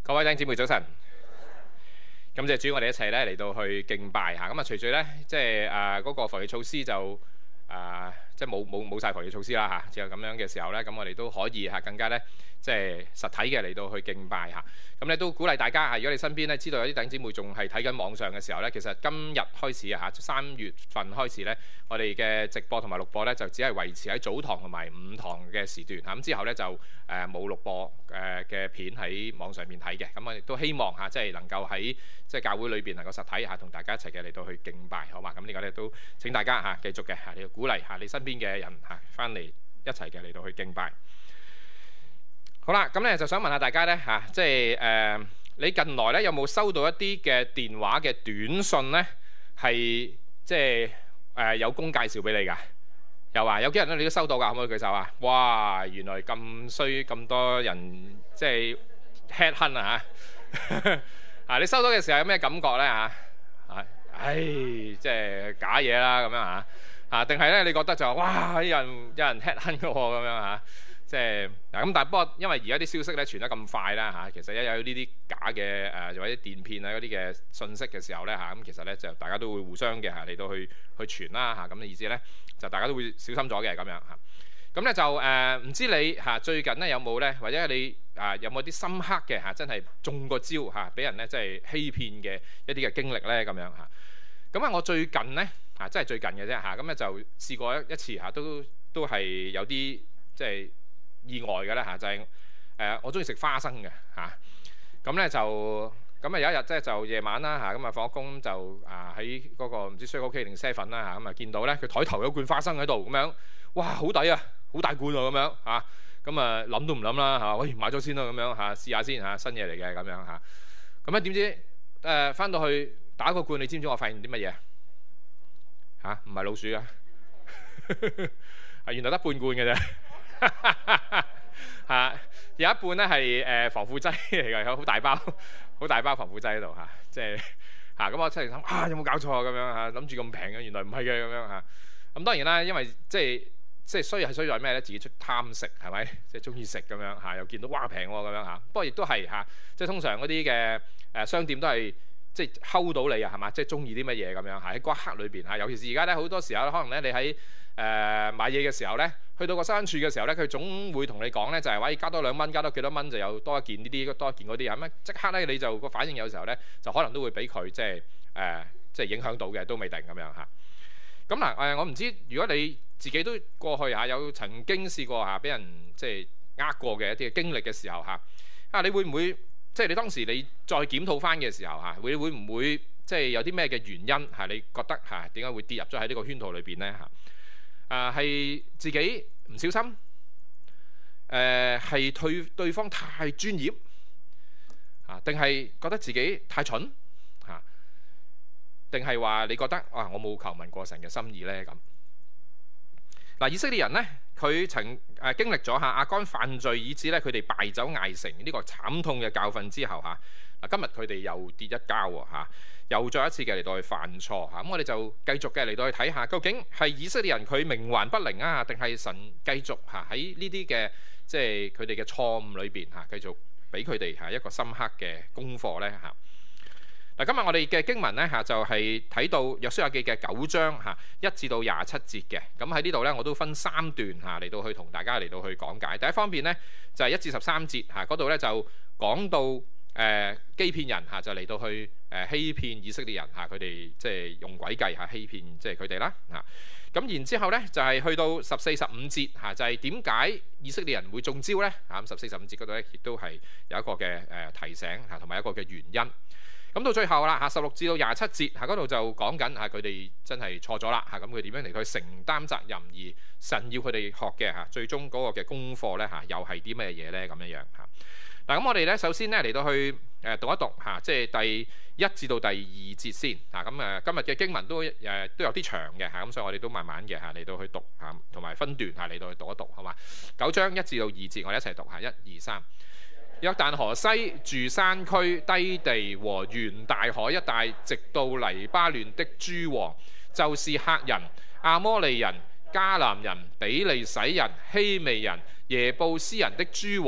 各位弟兄姊妹早晨，感謝主，我哋一齊咧嚟到去敬拜嚇。咁啊，隨住咧即係嗰個防疫措施就即係冇晒防疫措施啦嚇。只有咁樣嘅時候咧，咁我哋都可以嚇更加咧即係實體嘅嚟到去敬拜嚇。咁咧都鼓勵大家嚇，如果你身邊咧知道有啲弟兄姊妹仲係睇緊網上嘅時候咧，其實今日開始啊嚇，3月份開始咧，我哋嘅直播同埋錄播咧就只係維持喺早堂同埋午堂嘅時段嚇。咁之後咧就冇錄播嘅片喺網上面睇嘅。咁我亦都希望嚇，即係能夠喺即係教會裏邊能夠實體嚇同大家一齊嘅嚟到去敬拜，好嘛？咁呢個咧都請大家嚇繼續嘅嚇，你要鼓勵嚇你身邊嘅人嚇翻嚟一齊嘅嚟到去敬拜。好啦，咁咧就想問下大家咧嚇，即係你近來咧有冇收到一啲嘅電話嘅短信咧，係即係有工介紹俾你㗎？有啊，有幾人咧你都收到㗎？可唔可以舉手啊？哇，原來咁衰咁多人即係 head hunt 啊嚇！啊，你收到嘅時候有咩感覺咧嚇？唉，即係假嘢啦咁樣嚇啊？定係咧你覺得就哇有人 head hunt 嘅喎咁樣嚇？即係嗱咁，但係不過因為而家啲消息咧傳得咁快啦嚇，其實一有呢啲假嘅或者電騙啊嗰啲嘅信息嘅時候咧嚇，咁其實咧就大家都會互相嘅嚇嚟到去傳啦嚇，咁嘅意思咧就大家都會小心咗嘅咁樣嚇。咁咧就唔知你嚇最近咧有冇咧，或者你有冇啲深刻嘅嚇真係中過招嚇，俾人咧即係欺騙嘅一啲嘅經歷咧咁樣嚇。咁啊，我最近咧嚇真係最近嘅啫嚇，咁咧就試過一次嚇，都係有啲即係意外嘅啦嚇，就係我中意食花生嘅嚇，咁咧就咁啊有一日即係就夜晚啦嚇，咁啊放咗工就喺嗰個唔知 Circle K 定 Seven 啦嚇，咁啊見到咧佢枱頭有罐花生喺度咁樣，哇好抵啊，好大罐喎咁樣嚇，咁啊諗都唔諗啦嚇，喂買咗先啦咁樣嚇，試下先嚇，新嘢嚟嘅咁樣嚇，咁咧點知翻到去打個罐，你知唔知我發現啲乜嘢嚇？唔係老鼠啊，原來得半罐嘅啫。有一半咧係防腐劑嚟嘅，有好大包防腐劑喺度嚇，即係咁我出嚟諗有冇搞錯咁樣嚇，諗住咁平嘅，原來唔係嘅咁樣嚇。咁當然啦，因為即係衰在咩咧？自己出貪食係咪？即係中意食咁樣嚇，又見到哇平喎咁樣嚇。不過亦都係嚇，即係通常嗰啲嘅商店都係即係睺到你啊係嘛？即係中意啲乜嘢咁樣嚇喺嗰一刻裏邊嚇，尤其是而家咧好多時候可能咧你喺買嘢嘅時候咧，去到個收銀處嘅時候咧，佢總會同你講咧，就係話加多2蚊，加多幾多蚊就有多一件呢啲，多一件嗰啲咁啊！即刻咧你就個反應有時候咧，就可能都會俾佢即係影響到嘅，都未定咁樣嚇。咁嗱我唔知如果你自己都過去嚇有曾經試過嚇俾人即係過嘅一啲嘅經歷嘅時候嚇你會唔會即係你當時你再檢討翻嘅時候嚇，會唔會即係有啲咩嘅原因嚇？你覺得嚇點解會跌入咗喺呢個圈套裏邊咧嚇？係自己唔小心，係對方太專業定係覺得自己太蠢定係話你覺得我冇求問過神嘅心意咧咁？嗱，以色列人呢，佢曾經歷咗亞干犯罪以致咧佢哋敗走艾城呢個慘痛嘅教訓之後今日佢哋又跌一跤喎又再一次嘅嚟到去犯錯咁我哋就繼續嘅嚟到去睇下，究竟係以色列人佢冥頑不靈啊，定係神繼續喺呢啲嘅即係佢哋嘅錯誤裏邊繼續俾佢哋一個深刻嘅功課咧嗱，今日我哋嘅經文咧就係睇到約書亞記嘅9章1至到27節嘅。咁喺呢度咧我都分3段嚟到去同大家嚟到去講解。第一方面咧就係1至13節嗰度咧就講到欺騙人就嚟到去欺騙以色列人佢哋即係用詭計欺騙即係佢哋啦咁然之後咧就係去到14、15節就係點解以色列人會中招咧14、15節嗰度咧亦都係有一個嘅提醒同埋一個嘅原因。咁到最後啦16至到27節嗰度就講緊佢哋真係錯咗啦咁佢點樣嚟去承擔責任，而神要佢哋學嘅最終嗰個嘅功課咧又係啲咩嘢咧咁樣嗱，咁我哋咧首先咧嚟到去讀一讀即係第1至到第2節先咁今日嘅經文都有啲長嘅咁所以我哋都慢慢嘅嚟到去讀同埋分段嚟到去讀一讀好嘛？9章1至到2節，我哋一齊讀1、2、3。約旦河西住山區低地和沿大海一帶，直到黎巴嫩的諸王，就是赫人、亞摩利人、迦南人、比利洗人、希未人、耶布斯人的諸王，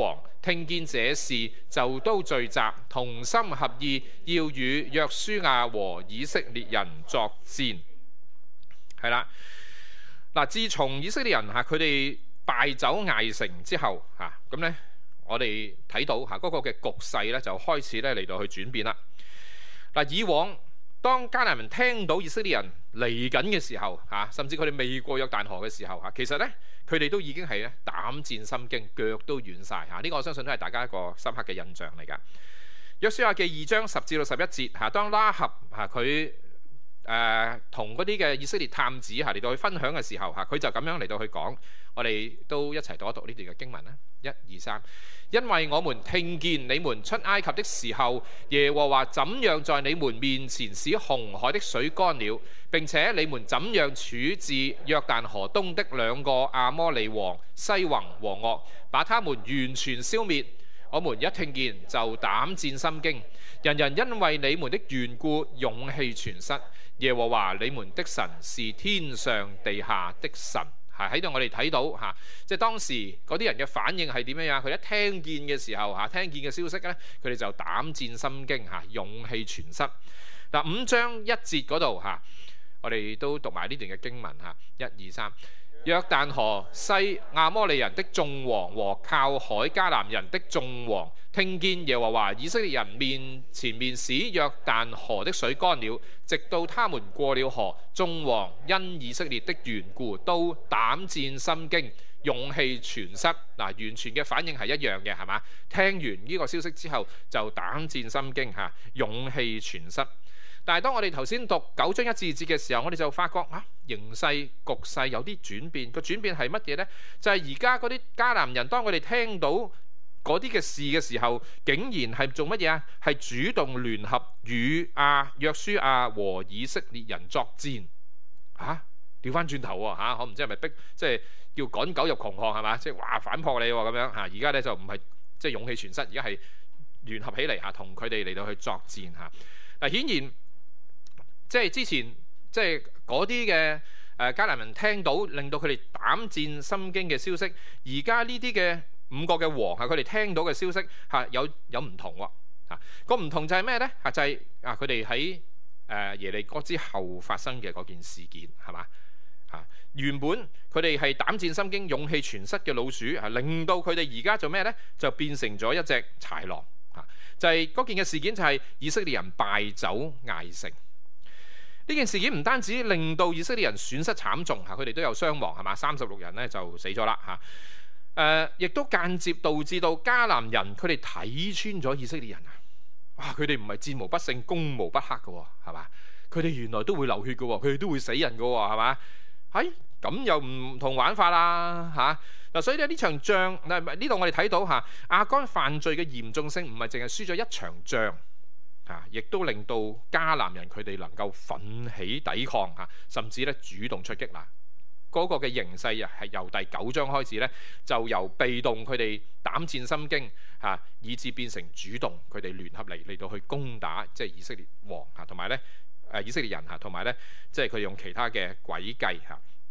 聽見這事就都聚集，同心合意，要與約書亞和以色列人作戰。係啦，嗱，自從以色列人佢哋敗走艾城之後咁咧，我哋睇到嗰個嘅局勢咧就開始咧嚟到去轉變啦。嗱，以往當迦南人聽到以色列人嚟緊嘅時候甚至佢哋未過約旦河嘅時候其實咧佢哋都已經係膽戰心驚，腳都軟晒呢個我相信都係大家一個深刻嘅印象嚟㗎。約書亞記2章10至到11節當拉合佢同嗰啲嘅以色列探子嚟到去分享嘅時候佢就咁樣嚟到去講，我哋都一齊讀一讀呢段嘅經文啦。1、2、3，因為我們聽見你們出埃及的時候，耶和華怎樣在你們面前使紅海的水乾了，並且你們怎樣處置約旦河東的2個亞摩利王西宏和噩，把他們完全消滅。我們一聽見就膽戰心驚，人人因為你們的緣故勇氣全失。耶和華你們的神是天上地下的神。喺度我哋睇到即係當時嗰啲人嘅反應係點樣？佢一聽見嘅時候聽見嘅消息咧，佢哋就膽戰心驚勇氣全失。嗱，5章1節嗰度我哋都讀埋呢段嘅經文1、2、3。約旦河西亞摩利人的眾王和靠海迦南人的眾王，聽見耶和華以色列人面前使約旦河的水乾了，直到他們過了河，眾王因以色列的緣故都膽戰心驚，勇氣全失。完全嘅反應係一樣嘅，係嘛？聽完呢個消息之後就膽戰心驚勇氣全失。但係當我哋頭先讀9章1至2節嘅時候，我哋就發覺形勢局勢有啲轉變。個轉變係乜嘢呢？就係而家嗰啲迦南人，當我哋聽到嗰啲嘅事嘅時候，竟然係做乜嘢？係主動聯合與約書亞和以色列人作戰。調翻轉頭我唔知係咪逼，即係叫趕狗入窮巷係嘛？即係話反撲你咁樣而家咧就唔係即係勇氣全失，而家係聯合起嚟同佢哋嚟到去作戰嗱，顯然。即係之前，即係嗰啲嘅迦南人聽到，令到佢哋膽戰心驚嘅消息。而家呢啲嘅5個嘅王佢哋聽到嘅消息有唔同喎。個唔同就係咩呢？就係佢哋喺耶利哥之後發生嘅嗰件事件係嘛？原本佢哋係膽戰心驚、勇氣全失嘅老鼠，令到佢哋而家做咩呢？就變成咗一隻豺狼。就係嗰件嘅事件就係以色列人敗走艾城。呢件事件唔單止令到以色列人損失慘重佢哋都有傷亡係嘛，36人咧就死咗啦亦都間接導致到迦南人佢哋睇穿咗以色列人佢哋唔係戰無不勝、攻無不克嘅係嘛？佢哋原來都會流血嘅，佢哋都會死人嘅係嘛？咁又唔同玩法啦所以呢場仗呢度我哋睇到亞干犯罪嘅嚴重性唔係淨係輸咗一場仗。亦都令到迦南人佢哋能夠奮起抵抗甚至咧主動出擊嗰個嘅形勢係由第9章開始咧，就由被動佢哋膽戰心驚以至變成主動佢哋聯合嚟到去攻打即係以色列王同埋咧以色列人同埋咧即係佢用其他嘅詭計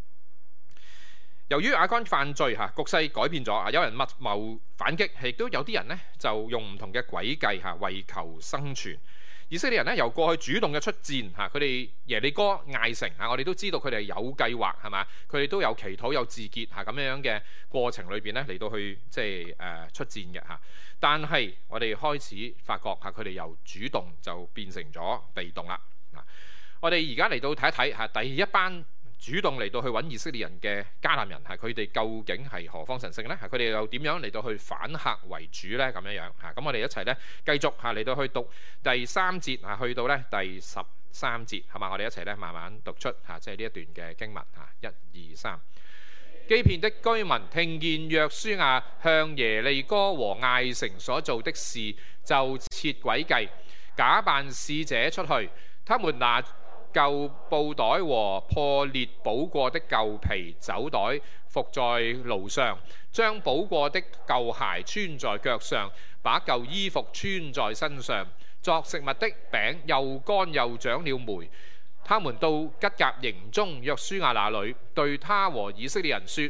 由於亞干犯罪局勢改變咗有人密謀反擊，亦都有啲人呢就用唔同嘅詭計為求生存。以色列人呢由過去主動嘅出戰佢哋耶利哥艾城我哋都知道佢哋有計劃係嘛？佢哋都有祈禱有自潔咁樣嘅過程裏邊呢嚟到去即係出戰嘅但係我哋開始發覺佢哋由主動就變成咗被動啦我哋而家嚟到睇一睇第一班主動嚟到去揾以色列人嘅迦南人佢哋究竟係何方神聖呢？佢哋又點樣嚟到去反客為主呢？咁樣咁我哋一齊咧繼續嚟到去讀第3節去到咧第13節係嘛？我哋一齊咧慢慢讀出即係呢一段嘅經文1、2、3。基遍的居民聽見約書亞向耶利哥和艾城所做的事，就設詭計，假扮使者出去。他們拿舊布袋和破裂補過的舊皮酒袋伏在驢上，將補過的舊鞋穿在腳上，把舊衣服穿在身上。作食物的餅又乾又長了霉。他們到吉甲營中約書亞那裏，對他和以色列人說：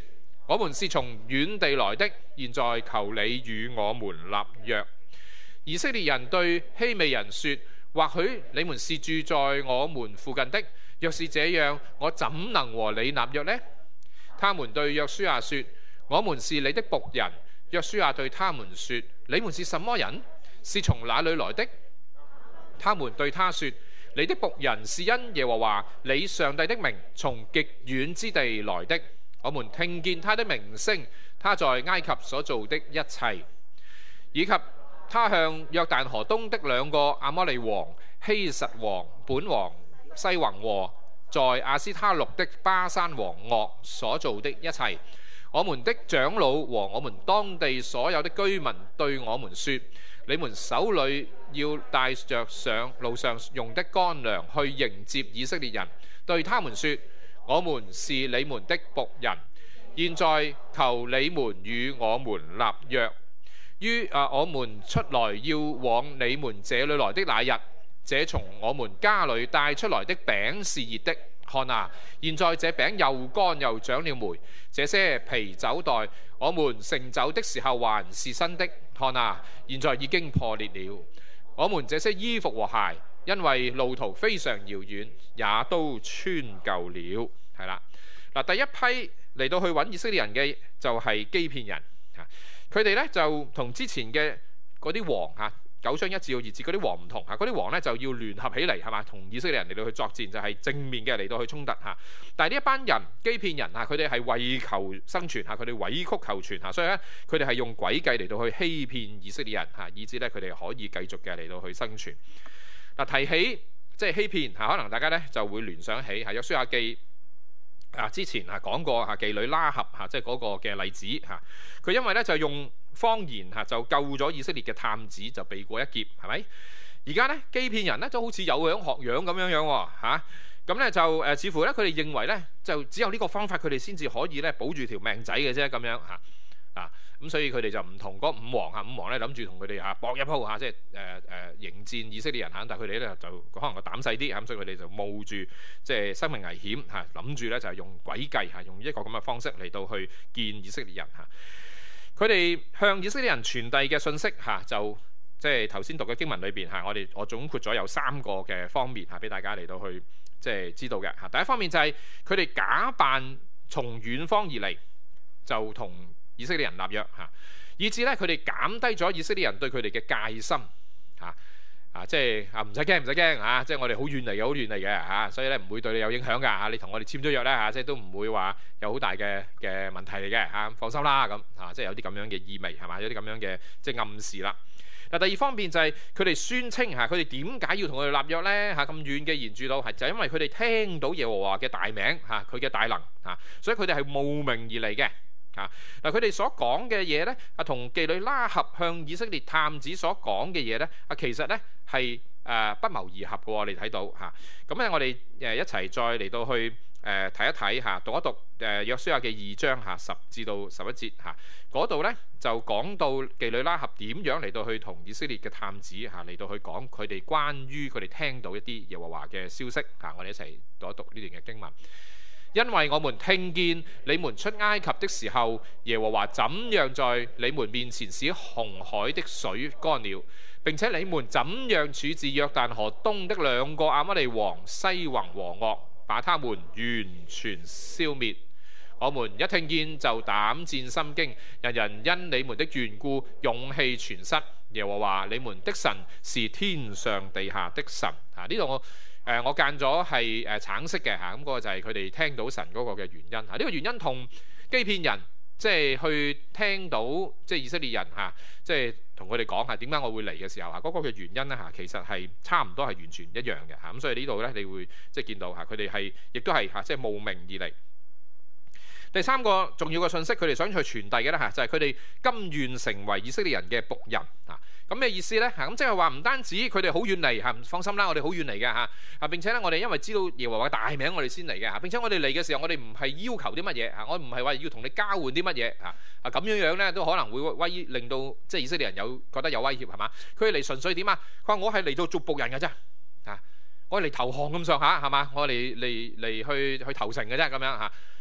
我們是從遠地來的，現在求你與我們立約。以色列人對希未人說：或許你們是住在我們附近的，若是這樣，我怎能和你立約呢？他們對約書亞說：我們是你的僕人。約書亞對他們說：你們是什麼人？是從哪裏來的？他們對他說：你的僕人是因耶和華你上帝的名從極遠之地來的。我們聽見他的名聲，他在埃及所做的一切，以及他向約旦河東的兩個亞摩利王希實王、本王、西宏和在亞斯他錄的巴珊王噩所做的一切。我們的長老和我們當地所有的居民對我們說：你們手裏要帶着上路上用的乾糧去迎接以色列人，對他們說：我們是你們的僕人，現在求你們與我們立約。於我們出來要往你們這裏來的那日，這從我們家裏帶出來的餅是熱的。看啊，現在這餅又乾又長了霉，這些皮酒袋我們盛酒的時候還是新的。看啊，現在已經破裂了。我們這些衣服和鞋，因為路途非常遙遠，也都穿舊了。係啦，嗱，第一批嚟到去揾以色列人嘅就係基遍人嚇，佢哋咧就同之前嘅嗰啲王嚇9章1至2節嗰啲王唔同嚇，嗰啲王咧就要聯合起嚟係嘛，同以色列人嚟到去作戰，就係正面嘅嚟到去衝突嚇。但係呢一班人基遍人嚇，佢哋係為求生存嚇，佢哋委曲求全嚇，所以咧佢哋係用詭計嚟到去欺騙以色列人嚇，以致咧佢哋可以繼續嘅嚟到去生存。嗱，提起即係欺騙嚇，可能大家咧就會聯想起係約書亞記之前講過妓女拉合即係嗰個嘅例子嚇，佢因為咧就用謊言就救咗以色列嘅探子，就避過一劫，係咪？而家咧基遍人咧都好似有樣學樣咁樣喎嚇，咁咧就似乎咧佢哋認為咧就只有呢個方法佢哋先至可以咧保住條命仔嘅啫咁樣嚇咁所以佢哋就唔同嗰五王咧諗住同佢哋搏一鋪即係迎戰以色列人但係佢哋咧就可能個膽細啲所以佢哋就冒住即係生命危險諗住咧就係用詭計用一個咁嘅方式嚟到去見以色列人佢哋向以色列人傳遞嘅信息就即係頭先讀嘅經文裏邊我總括咗有3個嘅方面俾大家嚟到去即係知道嘅第一方面就係佢哋假扮從遠方而嚟，就同以色列人立約以至咧佢哋減低咗以色列人對佢哋嘅戒心即係唔使驚即係我哋好遠嚟嘅所以咧唔會對你有影響㗎你同我哋簽咗約咧即係都唔會話有好大嘅問題嚟嘅放心啦咁即係有啲咁樣嘅意味係嘛，有啲咁樣嘅即係暗示啦。嗱，第二方面就係佢哋宣稱佢哋點解要同佢哋立約咧咁遠嘅言住到就係因為佢哋聽到耶和華嘅大名佢嘅大能所以佢哋係冒名而嚟嘅。嗱，佢哋所講嘅嘢咧，同妓女拉合向以色列探子所講嘅嘢咧，其實咧係不謀而合嘅。我哋睇到咁咧，我哋一齊再嚟到去睇一睇讀一讀約書亞嘅2章10至到11節嗰度咧就講到妓女拉合點樣嚟到去同以色列嘅探子嚟到去講佢哋關於佢哋聽到一啲耶和華嘅消息我哋一齊讀一讀呢段嘅經文。因為我們聽見你們出埃及的時候，耶和華怎樣在你們面前使紅海的水乾了，並且你們怎樣處置約旦河東的2個亞摩利王西宏和噩，把他們完全消滅。我們一聽見就膽戰心驚，人人因你們的緣故勇氣全失。耶和華你們的神是天上地下的神。呢度我間咗係橙色嘅咁嗰個就係佢哋聽到神嗰個嘅原因呢個原因同基遍人即係去聽到即係以色列人即係同佢哋講點解我會嚟嘅時候嗰個嘅原因咧其實係差唔多係完全一樣嘅咁所以呢度咧你會即係見到佢哋係亦都係即係慕名而嚟。第3個重要嘅信息，佢哋想去傳遞嘅咧就係佢哋甘願成為以色列人嘅僕人咁咩意思咧咁即係話唔單止佢哋好遠嚟放心啦，我哋好遠嚟嘅並且咧我哋因為知道耶和華嘅大名，我哋先嚟嘅並且我哋嚟嘅時候，我哋唔係要求啲乜嘢我唔係話要同你交換啲乜嘢咁樣咧都可能會令到即係以色列人覺得有威脅係嘛？佢哋嚟純粹點佢話我係嚟到做僕人嘅啫我係嚟投降咁上下係嘛？我嚟去投誠嘅啫咁樣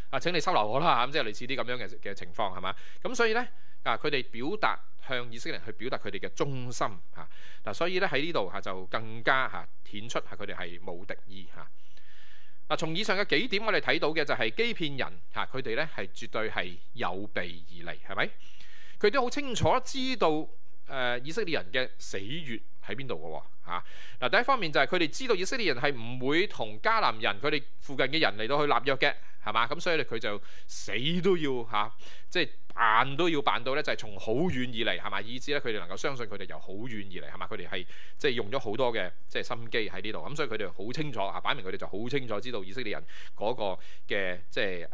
請你收留我啦，咁即係類似啲咁樣嘅情況係嘛？咁所以咧佢哋表達向以色列人去表達佢哋嘅忠心嗱，所以咧喺呢度就更加顯出佢哋係冇敵意嗱。從以上嘅幾點我哋睇到嘅就係基遍人佢哋咧係絕對係有備而嚟，係咪？佢都好清楚知道以色列人嘅死穴喺邊度嘅嗱。第一方面就係佢哋知道以色列人係唔會同迦南人佢哋附近嘅人嚟到去立約嘅，係嘛？咁所以咧佢就死都要即係都要扮到咧就係從好遠而嚟，係嘛？以致咧佢哋能夠相信佢哋由好遠而嚟，係嘛？佢哋係即係用咗好多嘅即係心機喺呢度，咁所以佢哋好清楚擺明佢哋就好清楚知道以色列人嗰個嘅即係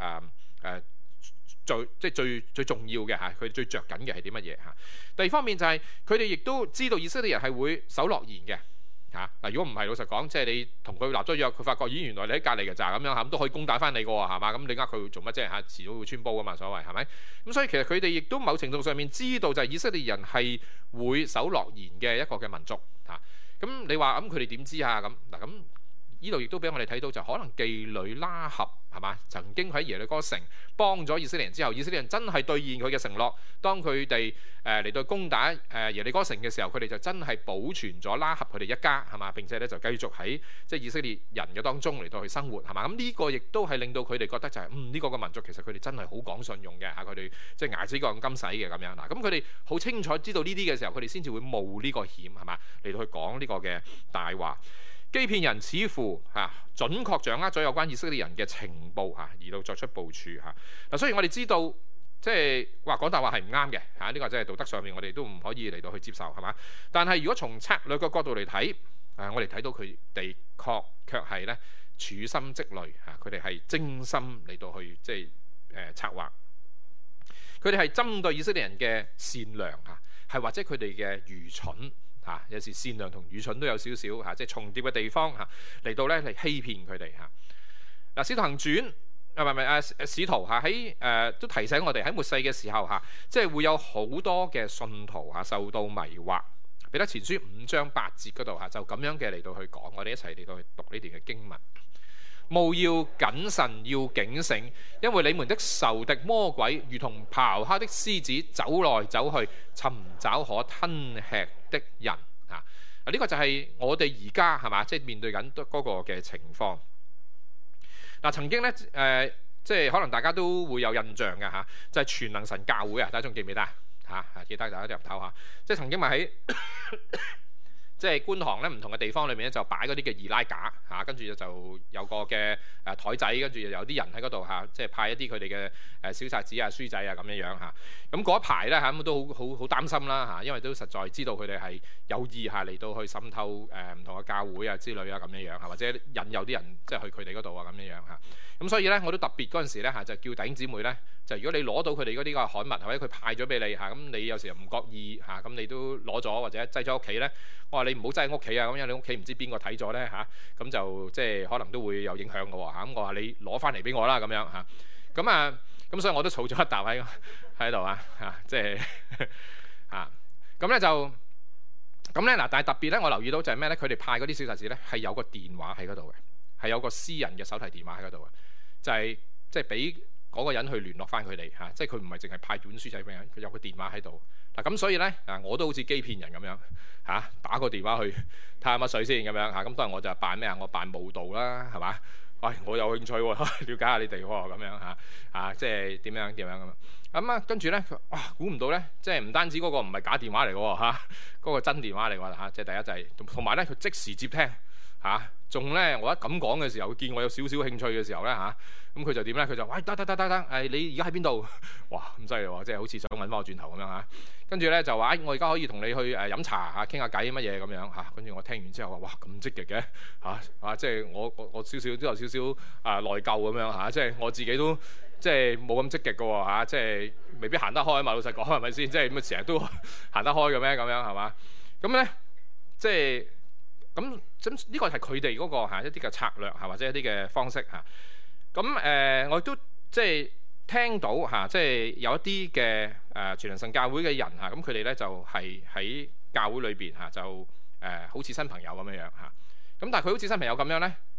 最重要嘅佢哋最着緊嘅係啲乜嘢第二方面就係佢哋亦都知道以色列人係會守諾言嘅嗱。如果唔係，老實講，即係你同佢立咗約，佢發覺原來你喺隔離嘅咋咁樣咁都可以攻打翻你嘅喎，係嘛？咁你呃佢做乜啫遲早會穿煲噶嘛，所謂係咪？咁所以其實佢哋亦都某程度上面知道就係以色列人係會守諾言嘅一個嘅民族咁你話咁佢哋點知咁呢度亦都俾我哋睇到，就可能妓女拉合係嘛，曾經喺耶利哥城幫咗以色列人之後，以色列人真係兌現佢嘅承諾。當佢哋嚟到攻打耶利哥城嘅時候，佢哋就真係保存咗拉合佢哋一家係嘛，並且咧就繼續喺即係以色列人嘅當中嚟到去生活係嘛。咁呢個亦都係令到佢哋覺得就係呢個嘅民族其實佢哋真係好講信用嘅佢哋即係牙子講金使嘅咁樣嗱。咁佢哋好清楚知道呢啲嘅時候，佢哋先至會冒呢個險係嘛，嚟到去講呢個嘅大話。基遍人似乎準確掌握咗有關以色列人嘅情報而到作出部署嗱。雖然我哋知道即係話講大話係唔啱嘅呢個即係道德上面我哋都唔可以嚟到去接受係嘛。但係如果從策略嘅角度嚟睇我哋睇到佢哋卻係咧處心積慮佢哋係精心嚟到去即係策劃。佢哋係針對以色列人嘅善良係或者佢哋嘅愚蠢。有時善良同愚蠢都有少少即係重疊嘅地方嚟到咧嚟欺騙佢哋嗱。使徒行傳使徒喺都提醒我哋喺末世嘅時候即係會有好多嘅信徒受到迷惑。彼得前書5章8節嗰度就咁樣嘅嚟到去講，我哋一齊嚟到去讀呢段嘅經文。務要謹慎，要警醒，因為你們的仇敵魔鬼如同咆哮的獅子，走來走去，尋找可吞吃的人呢個就係我哋而家係嘛，即係面對緊嗰個嘅情況曾經咧即係可能大家都會有印象嘅就係全能神教會大家仲記唔記得記得大家入頭即係曾經咪喺即係觀塘咧唔同嘅地方裏面咧就擺嗰啲嘅易拉架跟住就有個嘅台仔，跟住有啲人喺嗰度即係派一啲佢哋嘅小冊子書仔咁樣咁嗰一排咧咁都好擔心啦因為都實在知道佢哋係有意嚟到去滲透唔同嘅教會之類咁樣或者引誘啲人即係去佢哋嗰度咁樣咁所以咧我都特別嗰陣時咧就叫弟兄姊妹咧，就如果你攞到佢哋嗰啲個刊物或者佢派咗俾你咁你有時又唔覺意咁你都攞咗或者擠咗屋企咧，我話你唔好擠喺屋企咁樣你屋企唔知邊個睇咗咧咁就即係可能都會有影響嘅咁我話你攞翻嚟俾我啦咁樣咁所以我都儲咗一沓喺度即係咁咧就咁咧嗱。但係特別咧我留意到就係咩咧？佢哋派嗰啲小冊子咧係有個電話喺嗰度嘅，係有個私人嘅手提電話喺嗰度嘅，就係即係俾嗰個人去聯絡翻佢哋即係佢唔係淨係派本書仔俾人，佢有個電話喺度嗱。咁所以咧我都好似基遍人咁樣打個電話去睇下乜水先咁樣咁當然我就扮咩我扮慕道啦係嘛。喂，我有興趣了解下你哋咁樣即係點樣咁跟住咧哇，估唔到咧，即係唔單止嗰個唔係假電話嚟嘅嗰個真電話嚟嘅即係第一就係同埋咧佢即時接聽仲咧我一咁講嘅時候，佢見我有少少興趣嘅時候咧咁佢就點咧？佢就喂得你而家喺邊度？哇咁犀利喎！即係好似想揾翻我轉頭咁樣跟住咧就話我而家可以同你去飲茶傾下偈乜嘢咁樣跟住我聽完之後話哇咁積極嘅即係我少少都有少少內疚咁樣即係我自己都即係冇咁積極嘅喎即係未必行得開啊嘛！老實講係咪先？即係咁成日都行得開嘅咩？咁樣係嘛？咁咧即係咁呢個係佢哋嗰個一啲嘅策略或者一啲嘅方式咁我亦都即係聽到即係有一啲嘅全能神教會嘅人咁佢哋咧就係喺教會裏邊就好似新朋友咁樣咁但係佢好似新朋友咁樣咧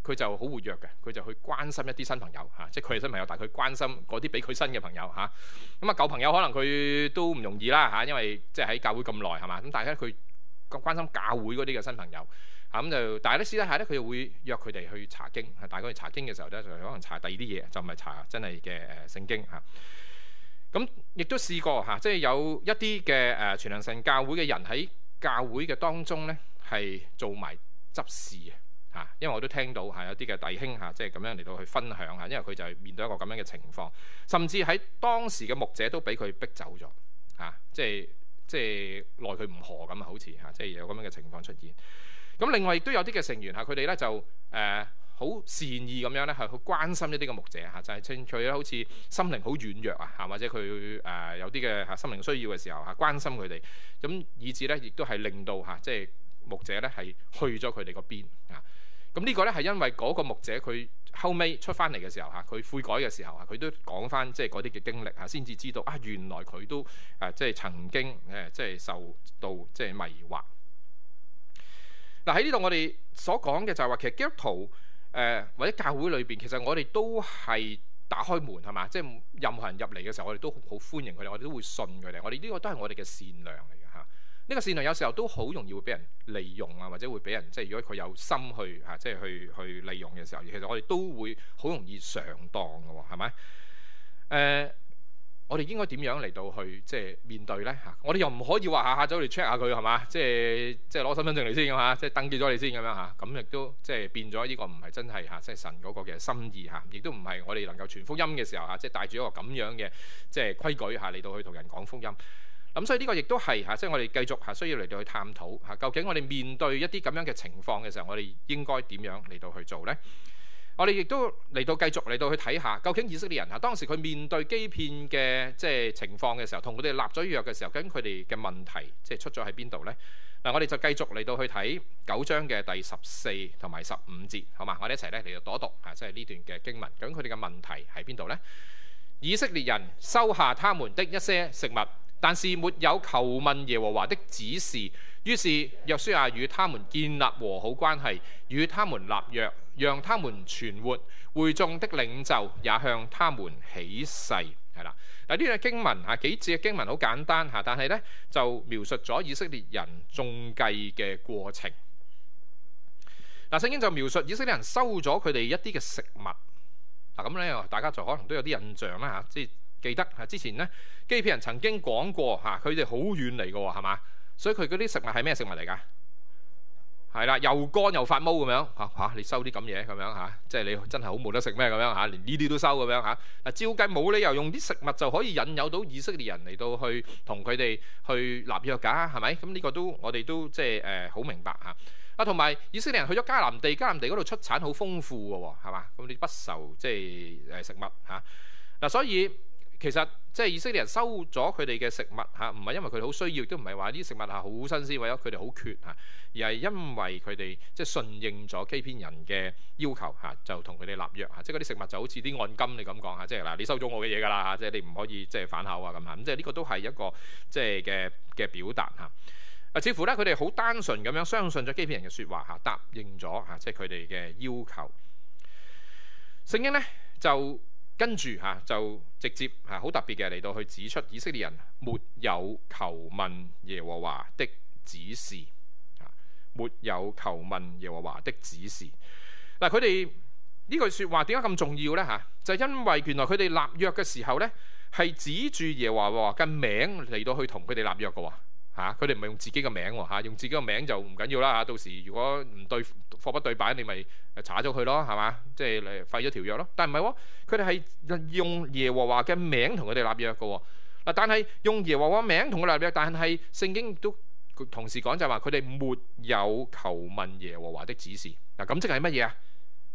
佢就好活躍嘅，佢就去關心一啲新朋友嚇，即係佢係新朋友，但係佢關心嗰啲比佢新嘅朋友嚇。咁啊舊朋友可能佢都唔容易啦嚇，因為即係喺教會咁耐係嘛，咁但係咧佢關心教會嗰啲嘅新朋友嚇，咁就但係咧私底下咧佢又會約佢哋去查經，但係佢哋查經嘅時候咧就可能查第二啲嘢，就唔係查真係嘅聖經嚇。咁亦都試過嚇，即係有一啲嘅全能神教會嘅人喺教會嘅當中咧係做埋執事嚇，因為我都聽到係有啲嘅弟兄嚇，即係咁樣嚟到去分享嚇，因為佢就係面對一個咁樣嘅情況，甚至喺當時嘅牧者都俾佢逼走咗嚇，即係奈佢唔何咁啊，好似嚇，即係有咁樣嘅情況出現。咁另外亦都有啲嘅成員嚇，佢哋咧就好善意咁樣咧，係去關心一啲嘅牧者嚇，就係稱佢咧好似心靈好軟弱啊嚇，或者佢有啲嘅心靈需要嘅時候嚇，關心佢哋，咁以至咧亦都係令到嚇即係牧者咧係去咗佢哋嗰邊啊。咁呢個咧係因為嗰個牧者佢後尾出翻嚟嘅時候嚇，佢悔改嘅時候嚇，佢都講翻即係嗰啲嘅經歷嚇，先至知道啊原來佢都即係曾經即係受到即係迷惑。嗱喺呢度我哋所講嘅就係話，其實基督徒或者教會裏邊，其實我哋都係打開門係嘛，即係任何人入嚟嘅時候，我哋都好歡迎佢哋，我哋都會信佢哋。我哋呢個都係我哋嘅善良嚟嘅嚇。呢個善良有時候都好容易會俾人利用啊，或者會俾人即係如果佢有心去嚇，即係去利用嘅時候，其實我哋都會好容易上當嘅喎，係咪？我哋應該點樣嚟到去即係面對咧嚇？我哋又唔可以話下下走嚟 check 下佢係嘛？即係攞身份證嚟先咁嚇，即係登記咗你先咁樣嚇。咁亦都即係變咗呢個唔係真係嚇，即係神嗰個嘅心意嚇，亦都唔係我哋能夠傳福音嘅時候嚇，即係帶住一個咁樣嘅即係規矩嚇嚟到去同人講福音。咁所以呢個亦都係嚇，即係我哋繼續嚇需要嚟到去探討嚇，究竟我哋面對一啲咁樣嘅情況嘅時候，我哋應該點樣嚟到去做咧？我哋亦都嚟到繼續嚟到去睇下，究竟以色列人嚇當時佢面對欺騙嘅即係情況嘅時候，同佢哋立咗約嘅時候，究竟佢哋嘅問題即係出咗喺邊度呢？嗱，我哋就繼續嚟到去睇9章嘅第14同埋15節，好嘛？我哋一齊咧嚟到讀一讀嚇，即係呢段嘅經文。究竟佢哋嘅問題喺邊度呢？以色列人收下他們的一些食物，但是沒有求問耶和華的指示，於是約書亞與他們建立和好關係，與他們立約，讓他們存活。會眾的領袖也向他們起誓，係啦。嗱，呢段經文嚇幾節嘅經文好簡單嚇，但係咧就描述咗以色列人中計嘅過程。嗱，聖經就描述以色列人收咗佢哋一啲嘅食物。嗱，咁咧大家就可能都有啲印象啦嚇，即係記得嚇之前咧基遍人曾經講過嚇，佢哋好遠嚟嘅喎，係嘛？所以佢嗰啲食物係咩食物嚟㗎？係啦，又乾又發毛咁樣嚇，你收啲咁嘢咁樣嚇，即係你真係好冇得食咩咁樣嚇，連呢啲都收咁樣嚇。嗱，照計冇理由用啲食物就可以引誘到以色列人嚟到去同佢哋去立約㗎，係咪？咁呢個都我哋都即係好明白嚇。啊，同埋以色列人去咗迦南地，迦南地嗰度出產好豐富嘅喎，係嘛？咁你不愁即係食物嚇。嗱，所以其實即係以色列人收咗佢哋嘅食物嚇，唔係因為佢哋好需要，亦都唔係話啲食物係好新鮮，或者佢哋好缺嚇，而係因為佢哋即係順應咗基遍人嘅要求嚇，就同佢哋立約嚇。即係嗰啲食物就好似啲按金你咁講嚇，即係嗱你收咗我嘅嘢㗎啦嚇，即係你唔可以即係反口啊咁嚇。咁即係呢個都係一個即係嘅表達嚇。似乎咧佢哋好單純咁樣相信咗基遍人嘅説話嚇，答應咗嚇，即係佢哋嘅要求。聖經咧就跟住嚇就直接嚇好特別嘅嚟到去指出以色列人沒有求問耶和華的指示嚇，沒有求問耶和華的指示。嗱，佢哋呢句説話點解咁重要呢？嚇？就係因為原來佢哋立約嘅時候呢，係指住耶和華嘅名嚟到去同佢哋立約嘅喎。嚇，佢哋唔係用自己嘅名喎嚇，用自己嘅名就唔緊要啦嚇。到時如果唔對貨不對版，你咪查咗佢咯，係嘛？即係你廢咗條約咯。但係唔係喎，佢哋係用耶和華嘅名同佢哋立約嘅喎。嗱，但係用耶和華名同佢立約，但係聖經亦都同時講就係話佢哋沒有求問耶和華的指示。嗱，咁即係乜嘢啊？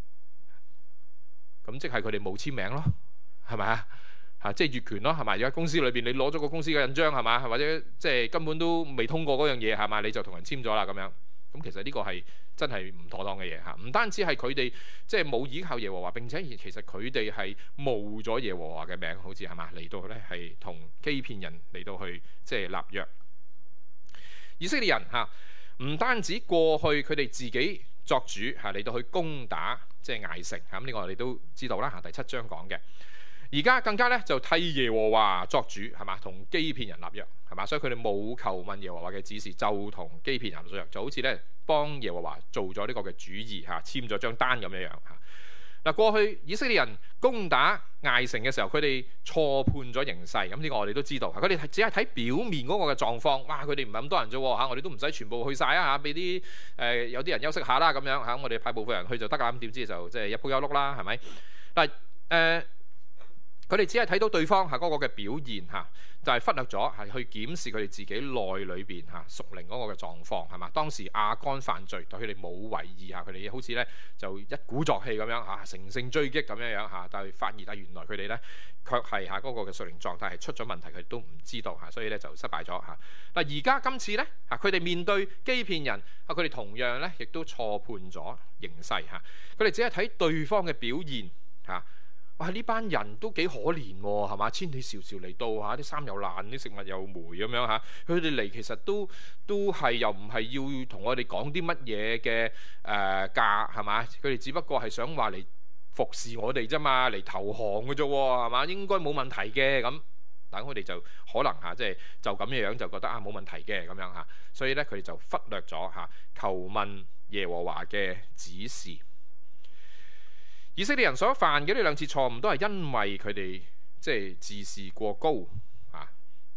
咁即係佢哋冇簽名咯，係咪啊？嚇，即係越權咯，係咪？而家公司裏邊你攞咗個公司嘅印章係嘛，或者即係根本都未通過嗰樣嘢係嘛，你就同人簽咗啦咁樣。咁其實呢個係真係唔妥當嘅嘢嚇。唔單止係佢哋即係冇依靠耶和華，並且其實佢哋係冒咗耶和華嘅名，好似係嘛嚟到咧係同欺騙人嚟到去即係立約。以色列人嚇唔單止過去佢哋自己作主嚟到去攻打即係艾城嚇。咁呢個我哋都知道啦嚇，第7章講嘅。而家更加咧就替耶和華作主係嘛，同基遍人立約係嘛，所以佢哋冇求問耶和華嘅指示，就同基遍人立約，就好似咧幫耶和華做咗呢個嘅主意嚇，簽咗張單咁樣樣嚇。嗱，過去以色列人攻打艾城嘅時候，佢哋錯判咗形勢，咁呢個我哋都知道。佢哋只係睇表面嗰個嘅狀況，哇！佢哋唔係咁多人啫喎嚇，我哋都唔使全部去晒啊嚇，俾啲有啲人休息下啦咁樣嚇，我哋派部分人去就得啦。咁點知就即係一鋪一碌啦，係咪？但係佢哋只係睇到對方嗰個嘅表現嚇，就係忽略咗係去檢視佢哋自己內裏邊嚇屬靈嗰個嘅狀況係嘛？當時亞干犯罪，對佢哋冇為意嚇，佢哋好似咧就一鼓作氣咁樣嚇，乘勝追擊咁樣樣嚇，但係發現原來佢哋咧卻係嗰個嘅屬靈狀態係出咗問題，佢哋都唔知道嚇，所以咧就失敗咗嚇。嗱，而家今次咧嚇，佢哋面對基遍人啊，佢哋同樣咧亦都錯判咗形勢嚇，佢哋只係睇對方嘅表現嚇。哇！呢班人都幾可憐喎，係嘛？千里迢迢嚟到嚇，啲衫又爛，啲食物又霉咁樣嚇。佢哋嚟其實都係又唔係要同我哋講啲乜嘢嘅價係嘛？佢哋只不過係想話嚟服侍我哋啫嘛，嚟投降嘅啫喎，係嘛？應該冇問題嘅咁。但係佢哋就可能嚇，即係就咁樣就覺得冇問題嘅咁樣嚇。所以咧，佢哋就忽略咗嚇求問耶和華嘅指示。以色列人所犯嘅呢兩次錯誤，都係因為佢哋即係自視過高啊！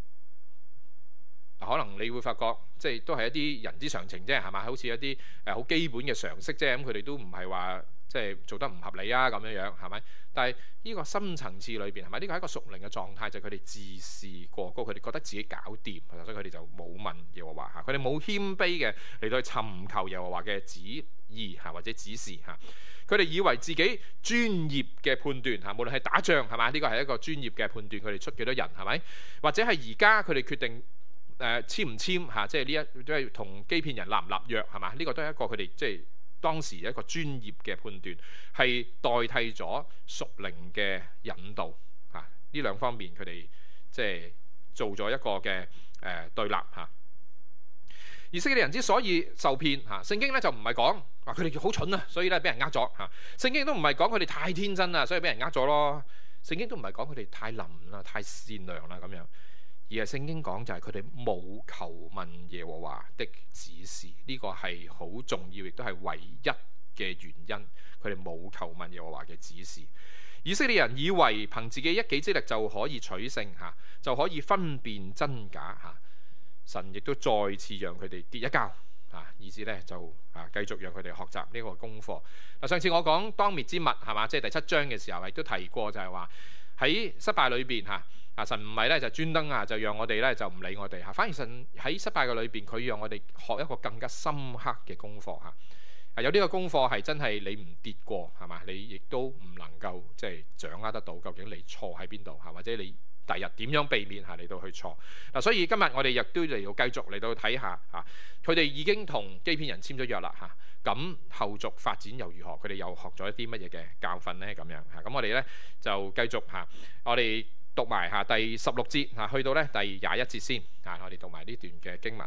可能你會發覺，即係都係一啲人之常情啫，係嘛？好似一啲好基本嘅常識啫。咁佢哋都唔係話即係做得唔合理啊咁樣樣，係咪？但係呢個深層次裏邊係咪？呢個係一個屬靈嘅狀態，就係佢哋自視過高，佢哋覺得自己搞掂，所以佢哋就冇問耶和華嚇，佢哋冇謙卑嘅嚟到去尋求耶和華嘅旨意嚇或者指示嚇。佢哋以為自己專業嘅判斷嚇，無論係打仗係嘛，呢個係一個專業嘅判斷，佢哋出幾多人係咪？或者係而家佢哋決定簽唔簽嚇，即係呢一都係同基遍人立唔立約係嘛？呢個都係一個佢哋即係當時一個專業嘅判斷，係代替咗屬靈嘅引導嚇。呢兩方面佢哋即係做咗一個嘅對立嚇。以色列人之所以受騙嚇，聖經咧就唔係講話佢哋好蠢啊，所以咧俾人呃咗嚇。聖經都唔係講佢哋太天真啦，所以俾人呃咗咯。聖經都唔係講佢哋太腍啦、太善良啦咁樣，而係聖經講就係佢哋冇求問耶和華的指示，呢個係好重要，亦都係唯一嘅原因。佢哋冇求問耶和華嘅指示。以色列人以為憑自己一己之力就可以取勝嚇，就可以分辨真假嚇。神亦都再次讓佢哋跌一跤啊！意思咧就繼續讓佢哋學習呢個功課。嗱，上次我講當滅之物係嘛，即係第7章嘅時候亦都提過，就係話喺失敗裏邊嚇神唔係咧就專登就讓我哋咧就唔理我哋嚇，反而神喺失敗嘅裏邊，佢讓我哋學一個更加深刻嘅功課嚇。有呢個功課係真係你唔跌過係嘛，你亦都唔能夠即係掌握得到究竟你錯喺邊度嚇，或者你第日點樣避免嚟到去錯嗱，所以今日我哋亦都嚟到繼續嚟到睇下佢哋已經同基遍人簽咗約啦嚇，咁後續發展又如何？佢哋又學咗一啲乜嘢嘅教訓呢？咁樣嚇，咁我哋咧就繼續我哋讀埋第16節去到咧第21節先我哋讀埋呢段嘅經文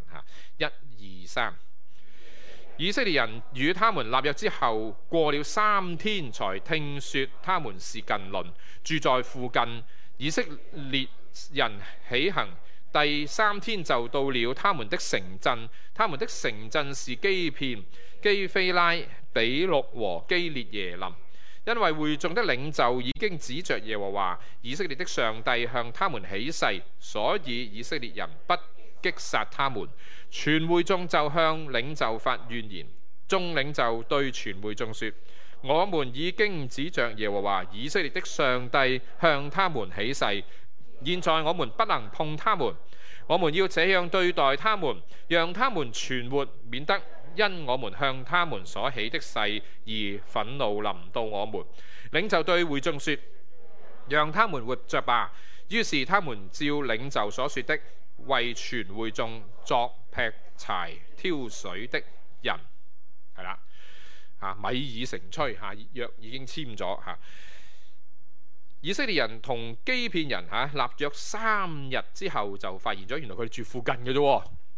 1、2、3。以色列人與他們立約之後，過了3天，才聽說他們是近鄰，住在附近。以色列人起行，第3天就到了他們的城鎮。他們的城鎮是基遍、基非拉、比錄和基列耶琳。因為會眾的領袖已經指着耶和華以色列的上帝向他們起誓，所以以色列人不擊殺他們。全會眾就向領袖發怨言。眾領袖對全會眾說：我們已經指着耶和華以色列的上帝向他們起誓，現在我們不能碰他們，我們要這樣對待他們，讓他們存活，免得因我們向他們所起的誓而憤怒臨到我們。領袖對會眾說：讓他們活着吧。於是他們照領袖所說的，為全會眾作劈柴挑水的人，係啦。米已成炊，約已經簽咗。以色列人同基遍人立約3日之後，就發現咗原來佢哋住附近嘅啫。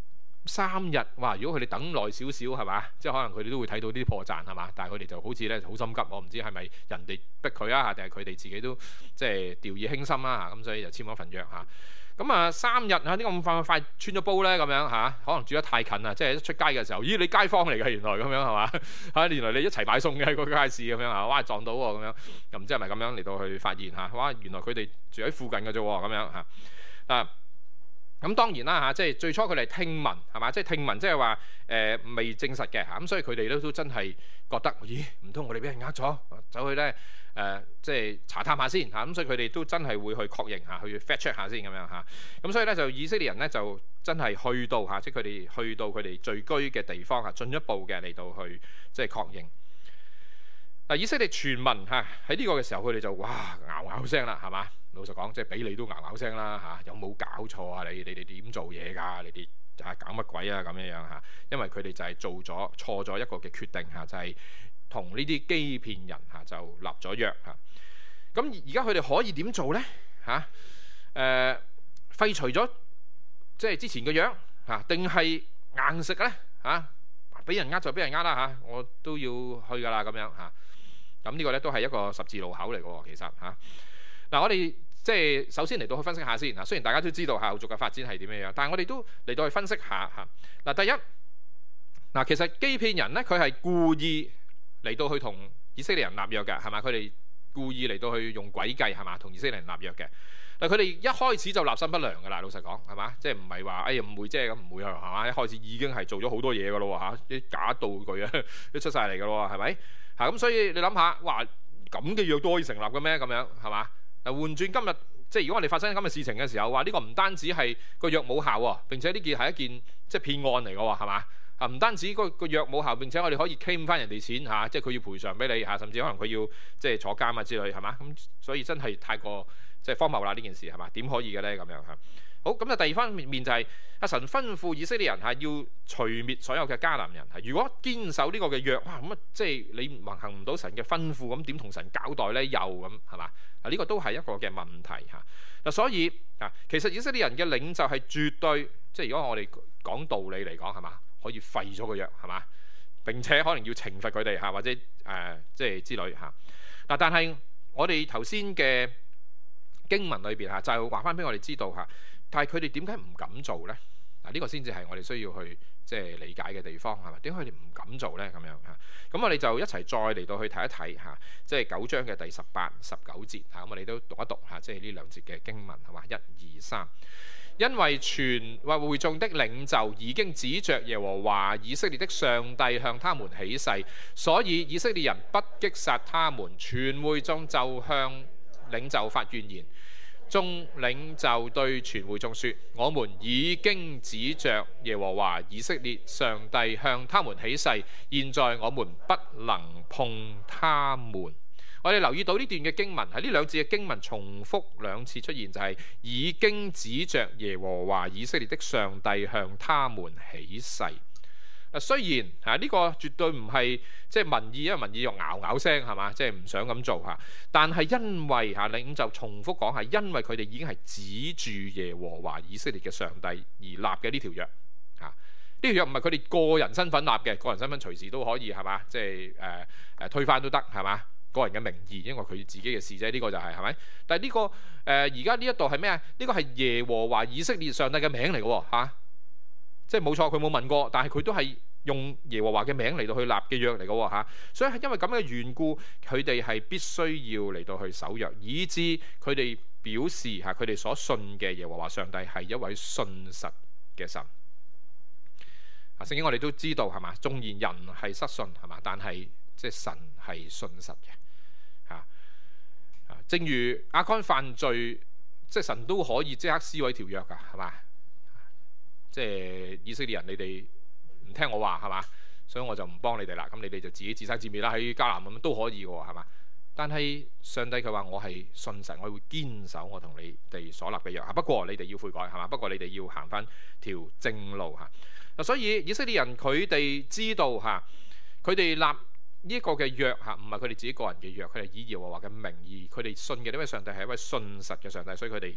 3日，哇！如果佢哋等耐少少係嘛，即係可能佢哋都會睇到呢啲破綻係嘛，但係佢哋就好似咧好心急，我唔知係咪人哋逼佢啊，定係佢哋自己都即係掉以輕心啦嚇，咁所以就簽咗份約嚇。咁啊3日嚇，點解咁快穿咗煲咧？咁樣嚇，可能住得太近啊，即係一出街嘅時候，咦你街坊嚟嘅原來咁樣係嘛嚇，原來你一齊買餸嘅喺個街市咁樣嚇，哇撞到喎咁樣，又唔知係咪咁樣嚟到去發現嚇，哇原來佢哋住喺附近嘅啫喎咁樣嚇啊。咁當然啦嚇，即係最初佢哋聽聞係嘛，即係聽聞即係話未證實嘅嚇，咁所以佢哋都真係覺得，咦唔通我哋俾人呃咗，走去咧即係查探下先嚇，咁所以佢哋都真係會去確認下，去 fact check 下先咁樣嚇，咁所以咧就以色列人咧就真係去到嚇，即係佢哋去到佢哋聚居嘅地方嚇，進一步嘅嚟到去即係確認。嗱，以色列全民嚇喺呢個嘅時候，佢哋就哇嗷聲啦係嘛？老實講，即係俾你都嗷聲啦嚇，有冇搞錯啊？你哋點做嘢㗎？你哋搞乜鬼啊？咁樣嚇，因為佢哋就係做咗錯咗一個嘅決定嚇，就係同呢啲欺騙人嚇就立咗約嚇。咁而家佢哋可以點做咧嚇？廢除咗即係之前嘅約嚇，定係硬食咧嚇？俾人呃就俾人呃啦嚇，我都要去㗎啦咁樣嚇。咁呢個咧都係一個十字路口嚟嘅喎，其實嚇。嗱，我哋即係首先嚟到去分析下先嗱。雖然大家都知道後續嘅發展係點樣，但係我哋都嚟到去分析下嚇。嗱，第一嗱，其實欺騙人咧，佢係故意嚟到去同以色列人立約嘅，係嘛？佢哋故意嚟到去用詭計係嘛，同以色列人立約嘅。嗱，佢哋一開始就立心不良㗎啦，老實講係嘛？即係唔係話哎呀唔會啫咁唔會係嘛？一開始已經係做咗好多嘢㗎咯嚇，啲假道具啊都出晒嚟㗎咯，係咪嚇？咁所以你諗下，哇咁嘅約都可以成立嘅咩？咁樣係嘛？嗱，換轉今日，即係如果我哋發生咁嘅事情嘅時候，話呢個唔單止係個約冇效喎，並且呢件係一件即係騙案嚟嘅喎，係嘛？啊，唔單止個約冇效，並且我哋可以 claim 翻人哋錢嚇，即係佢要賠償俾你嚇，甚至可能佢要即係坐監啊之類係嘛？咁所以真係太過即係荒謬啦呢件事係嘛？點可以嘅咧咁樣嚇？好，咁就第二方面就係阿神吩咐以色列人係要除滅所有嘅迦南人係，如果堅守呢個嘅約，哇咁啊，即係你行唔到神嘅吩咐，咁點同神交代咧？又咁係嘛？啊，呢個都係一個嘅問題嚇。嗱，所以啊，其實以色列人嘅領袖係絕對，即係如果我哋講道理嚟講係嘛，可以廢咗個約係嘛，並且可能要懲罰佢哋嚇，或者即係之類嚇。嗱，但係我哋頭先嘅經文裏邊嚇，就係話翻俾我哋知道嚇。但係佢哋點解唔敢做呢？嗱，呢個先至係我哋需要去即係理解嘅地方係嘛？點解佢哋唔敢做呢？咁樣嚇，咁我哋就一齊再嚟到去睇一睇嚇，即係9章嘅第18、19節嚇，咁我哋都讀一讀嚇，即係呢2節嘅經文係嘛？1、2、3，因為全會眾的領袖已經指着耶和華以色列的上帝向他們起誓，所以以色列人不擊殺他們，全會眾就向領袖發怨言。眾領袖對全會眾說：我們已經指着耶和華以色列上帝向他們起誓，現在我們不能碰他們。我哋留意到呢段嘅經文，喺呢2節嘅經文重複2次出現，就係已經指着耶和華以色列的上帝向他們起誓。雖然呢個絕對唔係即係民意，因為民意又咬聲係嘛，即係唔想咁做嚇。但係因為領袖重複講係因為佢哋已經係指住耶和華以色列嘅上帝而立嘅呢條約嚇。呢條約唔係佢哋個人身份立嘅，個人身份隨時都可以係嘛，即係推翻都得係嘛。個人嘅名義，因為佢自己嘅事啫，呢個就係咪？但係呢個而家呢一度係咩啊？呢個係耶和華以色列上帝嘅名嚟嘅喎嚇。即係冇錯，佢冇問過，但係佢都係用耶和華嘅名嚟到去立嘅約嚟嘅喎嚇，所以係因為咁嘅緣故，佢哋係必須要嚟到去守約，以致佢哋表示嚇佢哋所信嘅耶和華上帝係一位信實嘅神。聖經我哋都知道係嘛，縱然人係失信係嘛，但係即係神係信實嘅嚇。正如亞干犯罪，即係神都可以即刻撕毀條約㗎係嘛。即係以色列人，你哋唔聽我話係嘛，所以我就唔幫你哋啦。咁你哋就自己自生自滅啦，喺迦南咁都可以嘅係嘛。但係上帝佢話我係信神，我會堅守我同你哋所立嘅約。不過你哋要悔改係嘛，不過你哋要行翻條正路嚇。嗱，所以以色列人佢哋知道嚇，佢哋立呢一個嘅約嚇，唔係佢哋自己個人嘅約，佢係以耶和華嘅名義，佢哋信嘅呢位上帝係一位信實嘅上帝，所以佢哋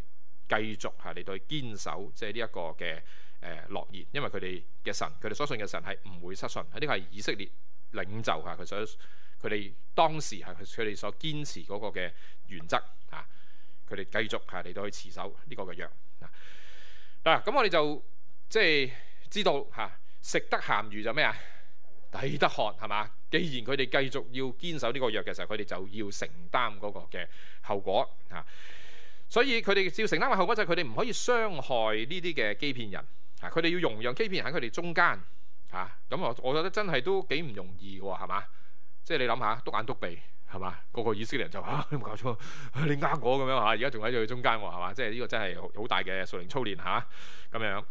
繼續嚟到去堅守即係呢一個嘅諾言，因為佢哋嘅神，佢哋所信嘅神係唔會失信。呢個係以色列領袖佢哋當時係佢哋所堅持嗰個嘅原則嚇，佢哋繼續嚟到去持守呢個嘅約嗱。咁我哋就即係知道食得鹹魚就咩啊？抵得渴係嘛？既然佢哋繼續要堅守呢個約嘅時候，佢哋就要承擔嗰個嘅後果嚇。所以佢哋要承擔嘅後果就係佢哋唔可以傷害呢啲嘅欺騙人嚇，佢哋要容讓欺騙人喺佢哋中間嚇。咁我覺得真係都幾唔容易嘅喎，係嘛？即係你諗下，篤眼篤鼻係嘛？個個以色列人就你冇搞錯，你呃我咁樣嚇，而家仲喺佢中間喎係嘛？即係呢個真係好大嘅屬靈操練嚇咁樣。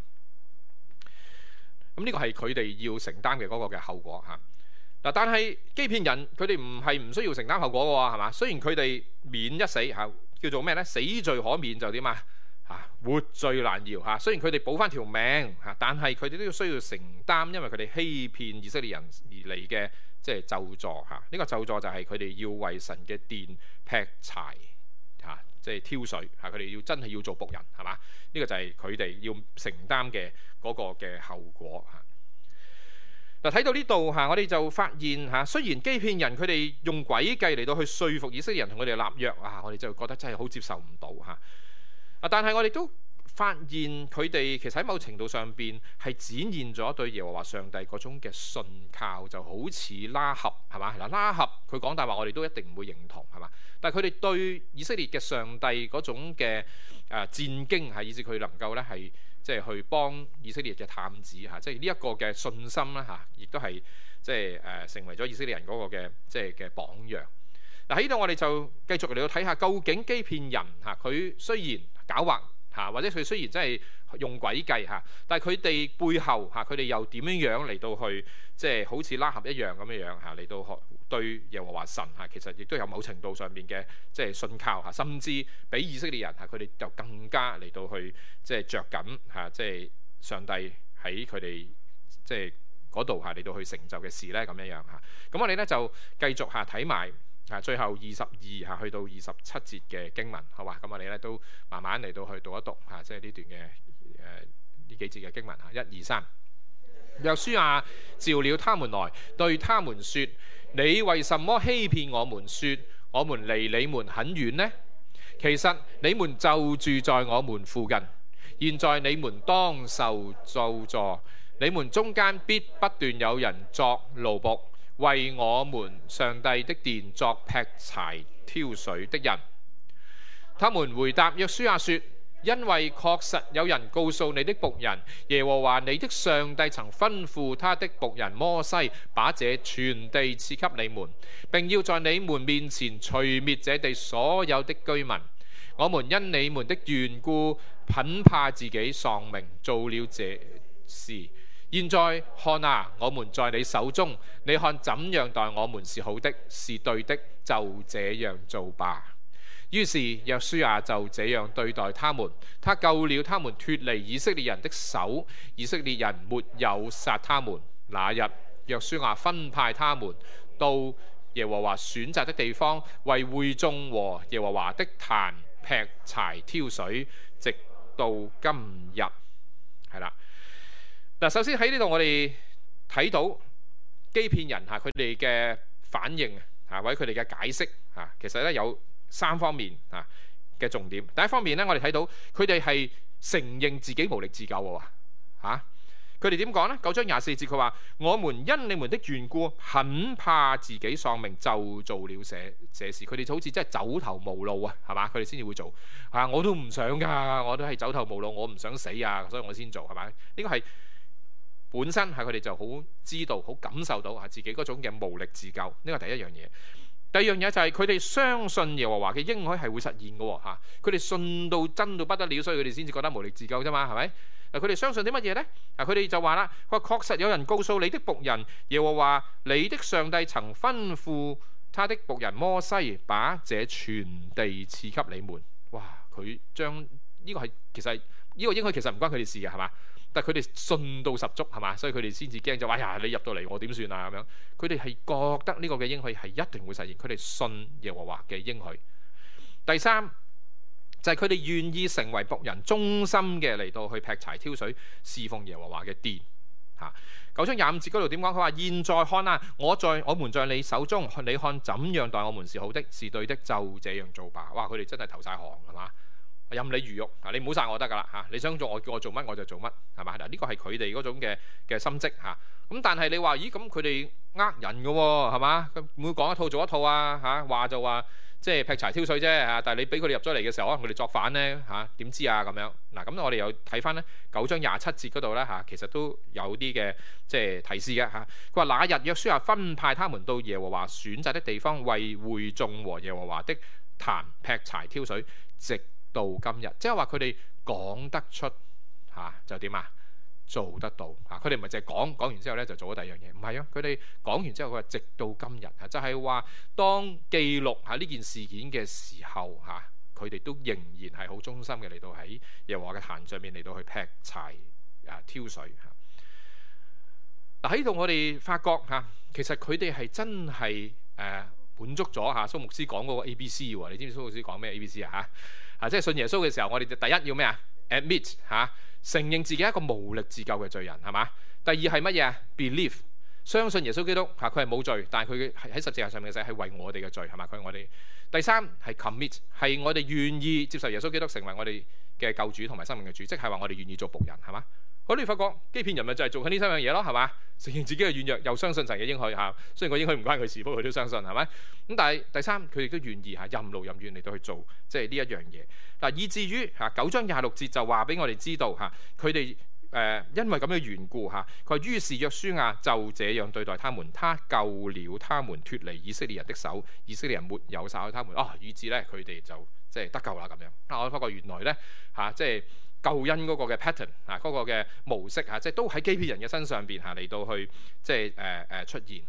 咁呢個係佢哋要承擔嘅嗰個嘅後果嚇。嗱，但係欺騙人佢哋唔係唔需要承擔後果嘅喎係嘛？雖然佢哋免一死嚇，叫做咩呢？死罪可免就點啊？活罪難饒嚇。雖然佢哋補翻條命嚇，但係佢哋都要需要承擔，因為佢哋欺騙以色列人而嚟嘅即係咒詛嚇。呢個咒詛就係佢哋要為神嘅殿劈柴嚇，即係挑水嚇。佢哋要真係要做僕人係嘛？呢個就係佢哋要承擔嘅嗰個嘅後果嚇。嗱，睇到呢度我哋就發現雖然欺騙人佢哋用詭計嚟到去說服以色列人同佢哋立約我哋就覺得真係好接受唔到但係我哋都發現佢哋其實喺某程度上邊係展現咗對耶和華上帝嗰種嘅信靠，就好似拉合係嘛？嗱，拉合佢講大話，我哋都一定唔會認同係嘛？但係佢哋對以色列嘅上帝嗰種嘅戰兢以致佢能夠咧係即係去幫以色列嘅探子即係呢一個嘅信心啦亦都係即係成為咗以色列人嗰個嘅即係嘅榜樣。嗱，喺呢度我哋就繼續嚟到睇下，究竟欺騙人佢雖然狡猾或者佢雖然真係用詭計但係佢哋背後佢哋又點樣嚟到去即係好似拉合一樣咁樣嚟到對耶和華神其實亦都有某程度上面嘅即係信靠甚至比以色列人佢哋就更加嚟到去即係着緊即係上帝喺佢哋即係嗰度嚟到去成就嘅事咧咁樣咁我哋咧就繼續睇埋最後22去到27節嘅經文，好嘛？咁我哋咧都慢慢嚟到去讀一讀即係呢段嘅呢幾節嘅經文1、2、3。約書亞召了他們來，對他們說：你為什麼欺騙我們，說我們離你們很遠呢？其實你們就住在我們附近。現在你們當受咒詛，你們中間必不斷有人作奴僕，為我們上帝的殿作劈柴挑水的人。他們回答約書亞說：因為確實有人告訴你的僕人耶和華你的上帝曾吩咐他的僕人摩西，把這全地賜給你們，並要在你們面前除滅這地所有的居民。我們因你們的緣故，很怕自己喪命，做了這事。現在看我們在你手中，你看怎樣待我們是好的，是對的，就這樣做吧。於是約書亞就這樣對待他們，他救了他們脫離以色列人的手，以色列人沒有殺他們。那日約書亞分派他們到耶和華選擇的地方，為會眾和耶和華的壇劈柴挑水，直到今日。係啦。嗱，首先喺呢度我哋睇到欺騙人佢哋嘅反應或者佢哋嘅解釋其實咧有3方面嘅重點。第一方面咧，我哋睇到佢哋係承認自己無力自救喎佢哋點講呢？9章24節佢話：我們因你們的緣故，很怕自己喪命，就做了這事。佢哋就好似真係走投無路係嘛？佢哋先至會做我都唔想㗎，我都係走投無路，我唔想死所以我先做係咪？呢個係本身佢哋就好知道、好感受到自己嗰種嘅無力自救。呢個第一樣嘢。第二樣嘢就係佢哋相信耶和華嘅應許係會實現嘅佢哋信到真到不得了，所以佢哋先至覺得無力自救啫嘛，係咪？佢哋相信啲乜嘢呢？佢哋就話啦：佢話確實有人告訴你的僕人耶和華你的上帝曾吩咐他的僕人摩西，把這全地賜給你們。哇！佢將呢個係其實呢個應許其實唔關佢哋事嘅係嘛？但係佢哋信到十足係嘛，所以佢哋先至驚就話：哎呀，你入到嚟我點算啊？咁樣佢哋係覺得呢個嘅應許係一定會實現，佢哋信耶和華嘅應許。第三， 就係佢哋願意成為僕人，忠心嘅嚟到去劈柴挑水，侍奉耶和華嘅殿。9章25節嗰度點講？佢話：現在看啊，我們在你手中，你看怎樣待我們是好的，是對的，就這樣做吧。哇！佢哋真係投晒行係嘛？任你魚肉你唔好殺我得㗎啦嚇！你想做我叫我做乜我就做乜係嘛？嗱，呢個係佢哋嗰種嘅心跡嚇。咁但係你話咦咁佢哋人㗎喎係嘛？佢唔會講一套做一套啊嚇！話就話即係劈柴挑水啫嚇。但係你俾佢哋入咗嚟嘅時候，可能佢哋作反咧嚇，點知啊咁樣嗱？咁我哋又睇翻咧9章27節嗰度咧嚇，其實都有啲嘅即係提示嘅嚇。佢話那日約書亞分派他們到耶和華選擇的地方，為會眾和耶和華的壇劈柴挑水，直到今日。即係話佢哋講得出就點啊？做得到嚇，佢哋唔係淨係講完之後咧就做咗第二樣嘢，唔係啊！佢哋講完之後，佢話直到今日就係話當記錄呢件事件嘅時候佢哋都仍然係好忠心嘅嚟到喺耶和華嘅壇上面嚟到去劈柴挑水嗱。喺度我哋發覺其實佢哋係真係滿足咗蘇牧師講嗰個 ABC 喎。你知唔知蘇牧師講咩 ABC 即係信耶穌嘅時候，我哋第一要咩？admit 承認自己係一個無力自救嘅罪人係嘛？第二係乜嘢？believe 相信耶穌基督佢係冇罪，但係佢喺十字架上面嘅死係為我哋嘅罪係嘛？佢係我哋。第三係 commit 係我哋願意接受耶穌基督成為我哋嘅救主同埋生命嘅主，即係話我哋願意做僕人係嘛？好，你發覺基遍人咪就係做緊呢三樣嘢咯係嘛？承認自己嘅軟弱，又相信神嘅應許雖然個應許唔關佢事，不過佢都相信係咪？咁但係第三佢亦都願意任勞任怨嚟到去做即係呢一樣嘢嗱，以至於9章26節就話俾我哋知道佢哋因為咁嘅緣故佢話於是約書亞就這樣對待他們，他救了他們脫離以色列人的手，以色列人沒有殺害他們以至咧佢哋就即係得救啦咁樣。我發覺原來咧即係救恩嗰個嘅 pattern 嗰個嘅模式即係都喺基遍人嘅身上邊嚟到去即係出現。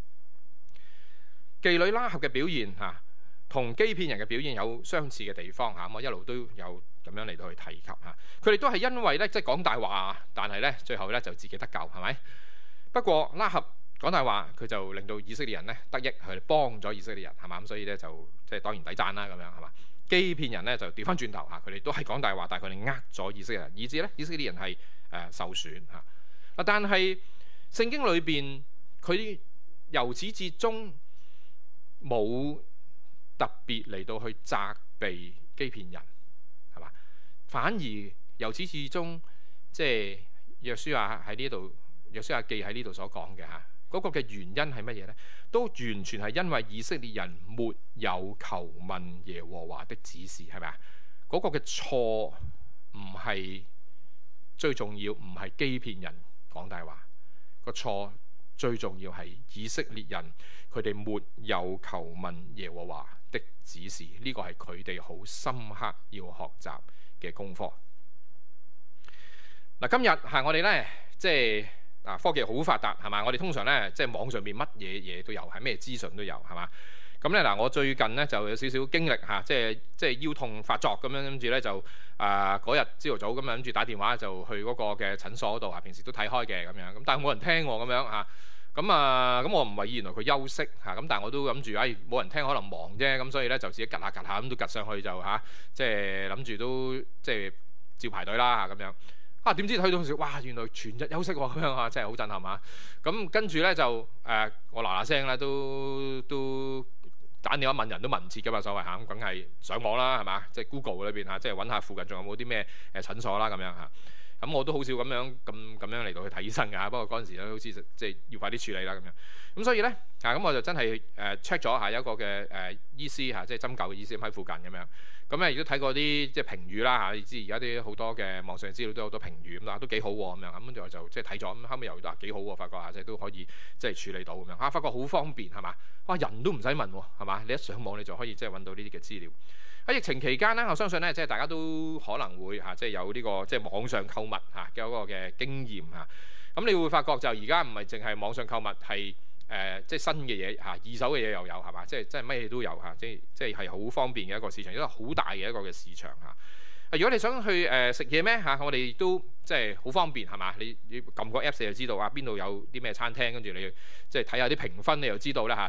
妓女拉合嘅表現同基遍人嘅表現有相似嘅地方我一路都有咁樣嚟到去提及佢哋都係因為咧即係講大話，但係咧最後咧就自己得救係咪？不過拉合講大話，佢就令到以色列人咧得益，佢哋幫咗以色列人係嘛？咁所以咧就即係當然抵讚啦咁樣係嘛？基遍人咧就調翻轉頭佢哋都係講大話，但係佢哋呃咗以色列人，以致咧以色列人係受損但係聖經裏邊佢由始至終冇特別嚟到去責備基遍人係嘛？反而由始至終即係約書亞喺呢度，約書亞記喺呢度所講嘅嗰個嘅原因係乜嘢呢？都完全係因為以色列人沒有求問耶和華的指示，係咪啊？嗰個嘅錯唔係最重要，唔係基遍人講大話，個錯最重要係以色列人佢哋沒有求問耶和華的指示，呢個係佢哋好深刻要學習嘅功課。今日我哋呢，即係科技好發達係嘛？我哋通常呢，即係網上面乜嘢嘢都有，係咩資訊都有係嘛？咁咧我最近呢，就有少少經歷即係腰痛發作咁樣，跟住咧就嗰日朝頭早咁樣，跟住打電話就去嗰個嘅診所嗰度平時都睇開嘅咁樣，咁但係冇人聽喎咁樣咁我唔為意，原來佢休息咁，但係我都諗住冇人聽可能忙啫，咁所以咧就自己趌下咁都趌上去就即係諗住都即係照排隊啦咁樣。點知睇到時哇，原來全日休息喎咁樣真係好震撼咁跟住咧就我嗱聲啦，都打電話問人都問唔切㗎嘛，所謂咁梗係上網啦係嘛？即係 Google 裏邊即係揾下附近仲有冇啲咩診所啦咁樣咁我都好少咁樣嚟到去睇醫生㗎，不過嗰陣時咧好似即係要快啲處理啦咁樣。咁所以咧咁我就真係check 咗有一個嘅醫師即係針灸嘅醫師喺附近咁樣。咁咧亦都睇過啲即係評語啦你知而家啲好多嘅網上資料都有好多評語咁都幾好喎咁樣。咁跟住我就即係睇咗，咁後尾又幾好喎，發覺即係都可以即係處理到咁樣發覺好方便係嘛？人都唔使問係嘛？你一上網你就可以即係揾到呢啲嘅資料。喺疫情期間呢，我相信咧即係大家都可能會即係有呢個即係網上購物嘅嗰個嘅經驗咁你會發覺就而家唔係淨係網上購物係即係新嘅嘢二手嘅嘢又有係嘛？即係乜嘢都有即係好方便嘅一個市場，一個好大嘅一個嘅市場如果你想去食嘢咩我哋都即係好方便係嘛？你撳個 Apps 你就知道邊度有啲咩餐廳，跟住你即係睇下啲評分，你就知道啦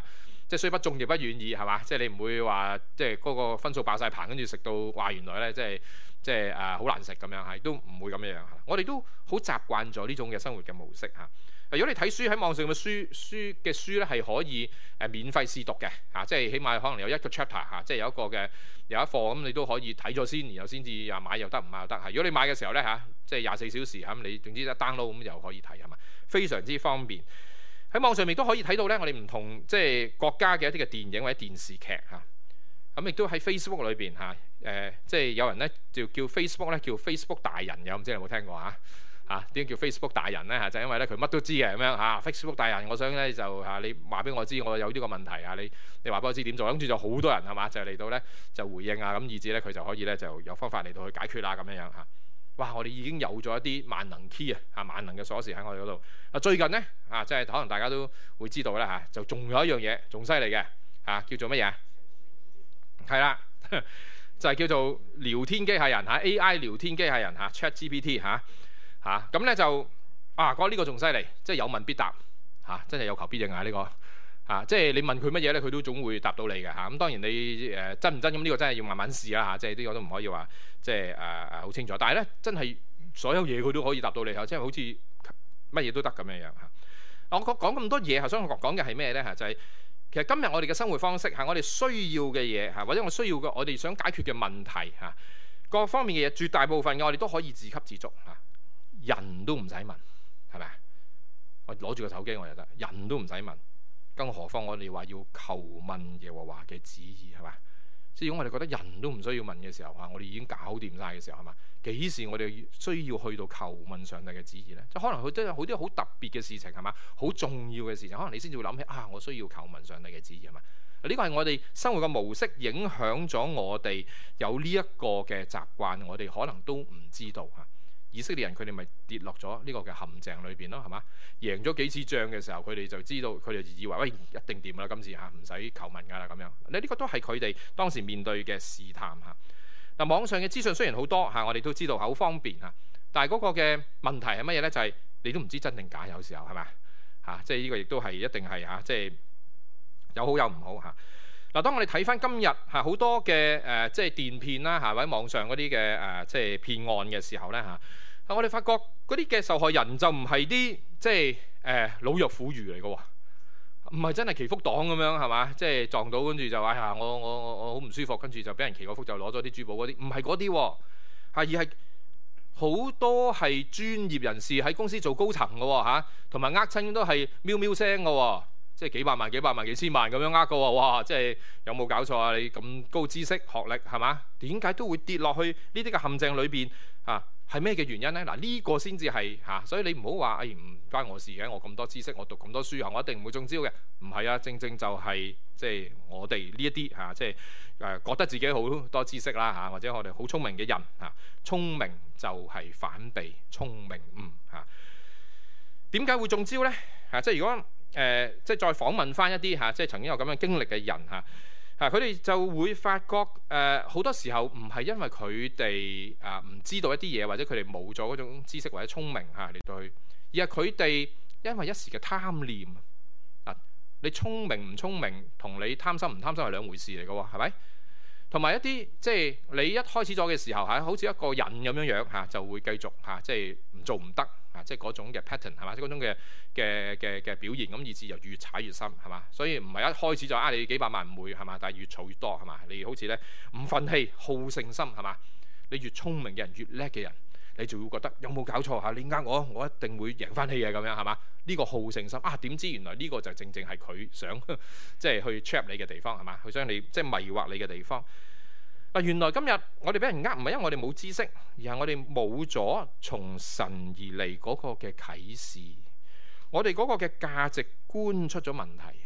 即係雖不中亦不遠矣，係嘛？即係你唔會話即係嗰個分數爆晒棚，跟住食到話原來咧即係好難食咁樣嚇，都唔會咁樣嚇。我哋都好習慣咗呢種嘅生活嘅模式嚇。如果你睇書喺網上嘅書咧係可以免費試讀嘅嚇，即係起碼可能有一個 chapter 嚇，即係有一課咁，你都可以睇咗先，然後先至買又得，唔買又得嚇。如果你買嘅時候咧嚇，即係24小時咁，你總之一 download 咁又可以睇係嘛，非常之方便。喺網上面都可以睇到咧，我哋唔同即係國家嘅一啲嘅電影或者電視劇嚇。咁亦都喺 Facebook 裏邊嚇，即係有人咧就叫 Facebook 咧叫 Facebook 大人嘅，唔知你有冇聽過嚇？點解叫 Facebook 大人咧？就因為咧佢乜都知嘅咁樣嚇。Facebook 大人，我想咧就你話俾我知，我有呢個問題啊，你話俾我知點做，跟住就好多人係嘛，就嚟到咧就回應啊，咁以至咧佢就可以咧就有方法嚟到去解決啦咁樣樣嚇。哇！我哋已經有咗一啲萬能 key 萬能嘅鎖匙喺我哋嗰度。最近咧即係可能大家都會知道啦嚇，就仲有一樣嘢仲犀利嘅叫做乜嘢？係啦，就係叫做聊天機械人AI 聊天機械人ChatGPT 咁咧就覺得呢個仲犀利，即係有問必答真係有求必應呢個即係你問佢乜嘢咧，佢都總會答到你嘅咁當然你真唔真咁呢個真係要慢慢試啦即係呢個都唔可以話即係好清楚。但係咧真係所有嘢佢都可以答到你即係好似乜嘢都得咁樣樣我講咁多嘢所以我講嘅係咩咧就係其實今日我哋嘅生活方式我哋需要嘅嘢或者我需要嘅我哋想解決嘅問題各方面嘅嘢，絕大部分嘅我哋都可以自給自足人都唔使問，係咪？我攞住個手機我就得，人都唔使問，更何況我哋話要求問耶和華嘅旨意，係嘛？即係如果我哋覺得人都唔需要問嘅時候我哋已經搞掂晒嘅時候，係嘛？幾時我哋需要去到求問上帝嘅旨意呢？即可能佢都有好啲好特別嘅事情，係嘛？好重要嘅事情，可能你先至會諗起我需要求問上帝嘅旨意，係嘛？呢個係我哋生活嘅模式影響咗我哋有呢一個嘅習慣，我哋可能都唔知道以色列人佢哋咪跌落咗呢個嘅陷阱裏邊咯，係嘛？贏咗幾次仗嘅時候，佢哋就知道，佢哋以為喂一定掂啦，今次唔使求問㗎啦咁樣。呢個都係佢哋當時面對嘅試探嗱，網上嘅資訊雖然好多我哋都知道好方便但係嗰個嘅問題係乜嘢咧？就係你都唔知真定假，有時候係咪即係呢個亦都係一定係即係有好有唔好嗱，當我哋睇翻今日好多嘅即係電騙啦或者網上嗰啲嘅即係騙案嘅時候咧我哋發覺嗰啲嘅受害人就唔係啲即係老弱婦孺嚟嘅喎，唔係真係祈福黨咁樣係嘛？即係撞到跟住就話我好唔舒服，跟住就俾人祈個福就攞咗啲珠寶嗰啲，唔係嗰啲而係好多係專業人士喺公司做高層嘅喎同埋親都係喵喵聲嘅喎，即係幾百萬、幾千萬咁樣嘅喎，哇！即係有冇搞錯啊？你咁高知識學歷係嘛？點解都會跌落去呢啲嘅陷阱裏邊係咩嘅原因咧？嗱，呢個先至係所以你唔好話唔關我事嘅，我咁多知識，我讀咁多書我一定唔會中招嘅。唔係正正就係即係我哋呢一啲即係覺得自己好多知識啦或者我哋好聰明嘅人聰明就係反被聰明誤點解會中招咧？即係如果即係再訪問翻一啲即係曾經有咁樣經歷嘅人佢哋就會發覺好多時候唔係因為佢哋唔知道一啲嘢，或者佢哋冇咗嗰種知識或者聰明嚟到去，而係佢哋因為一時嘅貪念你聰明唔聰明同你貪心唔貪心係兩回事嚟嘅喎，係咪？同埋一啲即係你一開始咗嘅時候好似一個癮咁樣就會繼續即係唔做唔得即係嗰種嘅 pattern 係嘛？即係嗰種嘅表現，咁以至又越踩越深係嘛？所以唔係一開始就你幾百萬唔會係嘛？但係越儲越多係嘛？你好似咧唔憤氣好勝心係嘛？你越聰明嘅人越叻嘅人，你就會覺得有冇搞錯你呃我一定會贏翻氣嘅咁樣係嘛？呢個好勝心點知原來呢個就正正係佢想即係去 trap 你嘅地方係嘛？佢想你即係迷惑你嘅地方。原來今日我哋俾人唔係因為我哋冇知識，而係我哋冇咗從神而嚟嗰個嘅啟示，我哋嗰個嘅價值觀出咗問題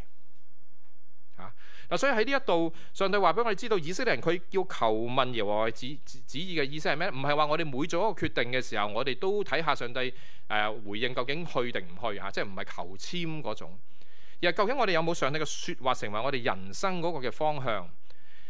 所以喺呢一度，上帝話俾我哋知道，以色列人佢叫求問耶和華旨意嘅意思係咩？唔係話我哋每做一個決定嘅時候，我哋都睇下上帝回應究竟去定唔去即係唔係求籤嗰種，而係究竟我哋有冇上帝嘅説話成為我哋人生嗰個嘅方向。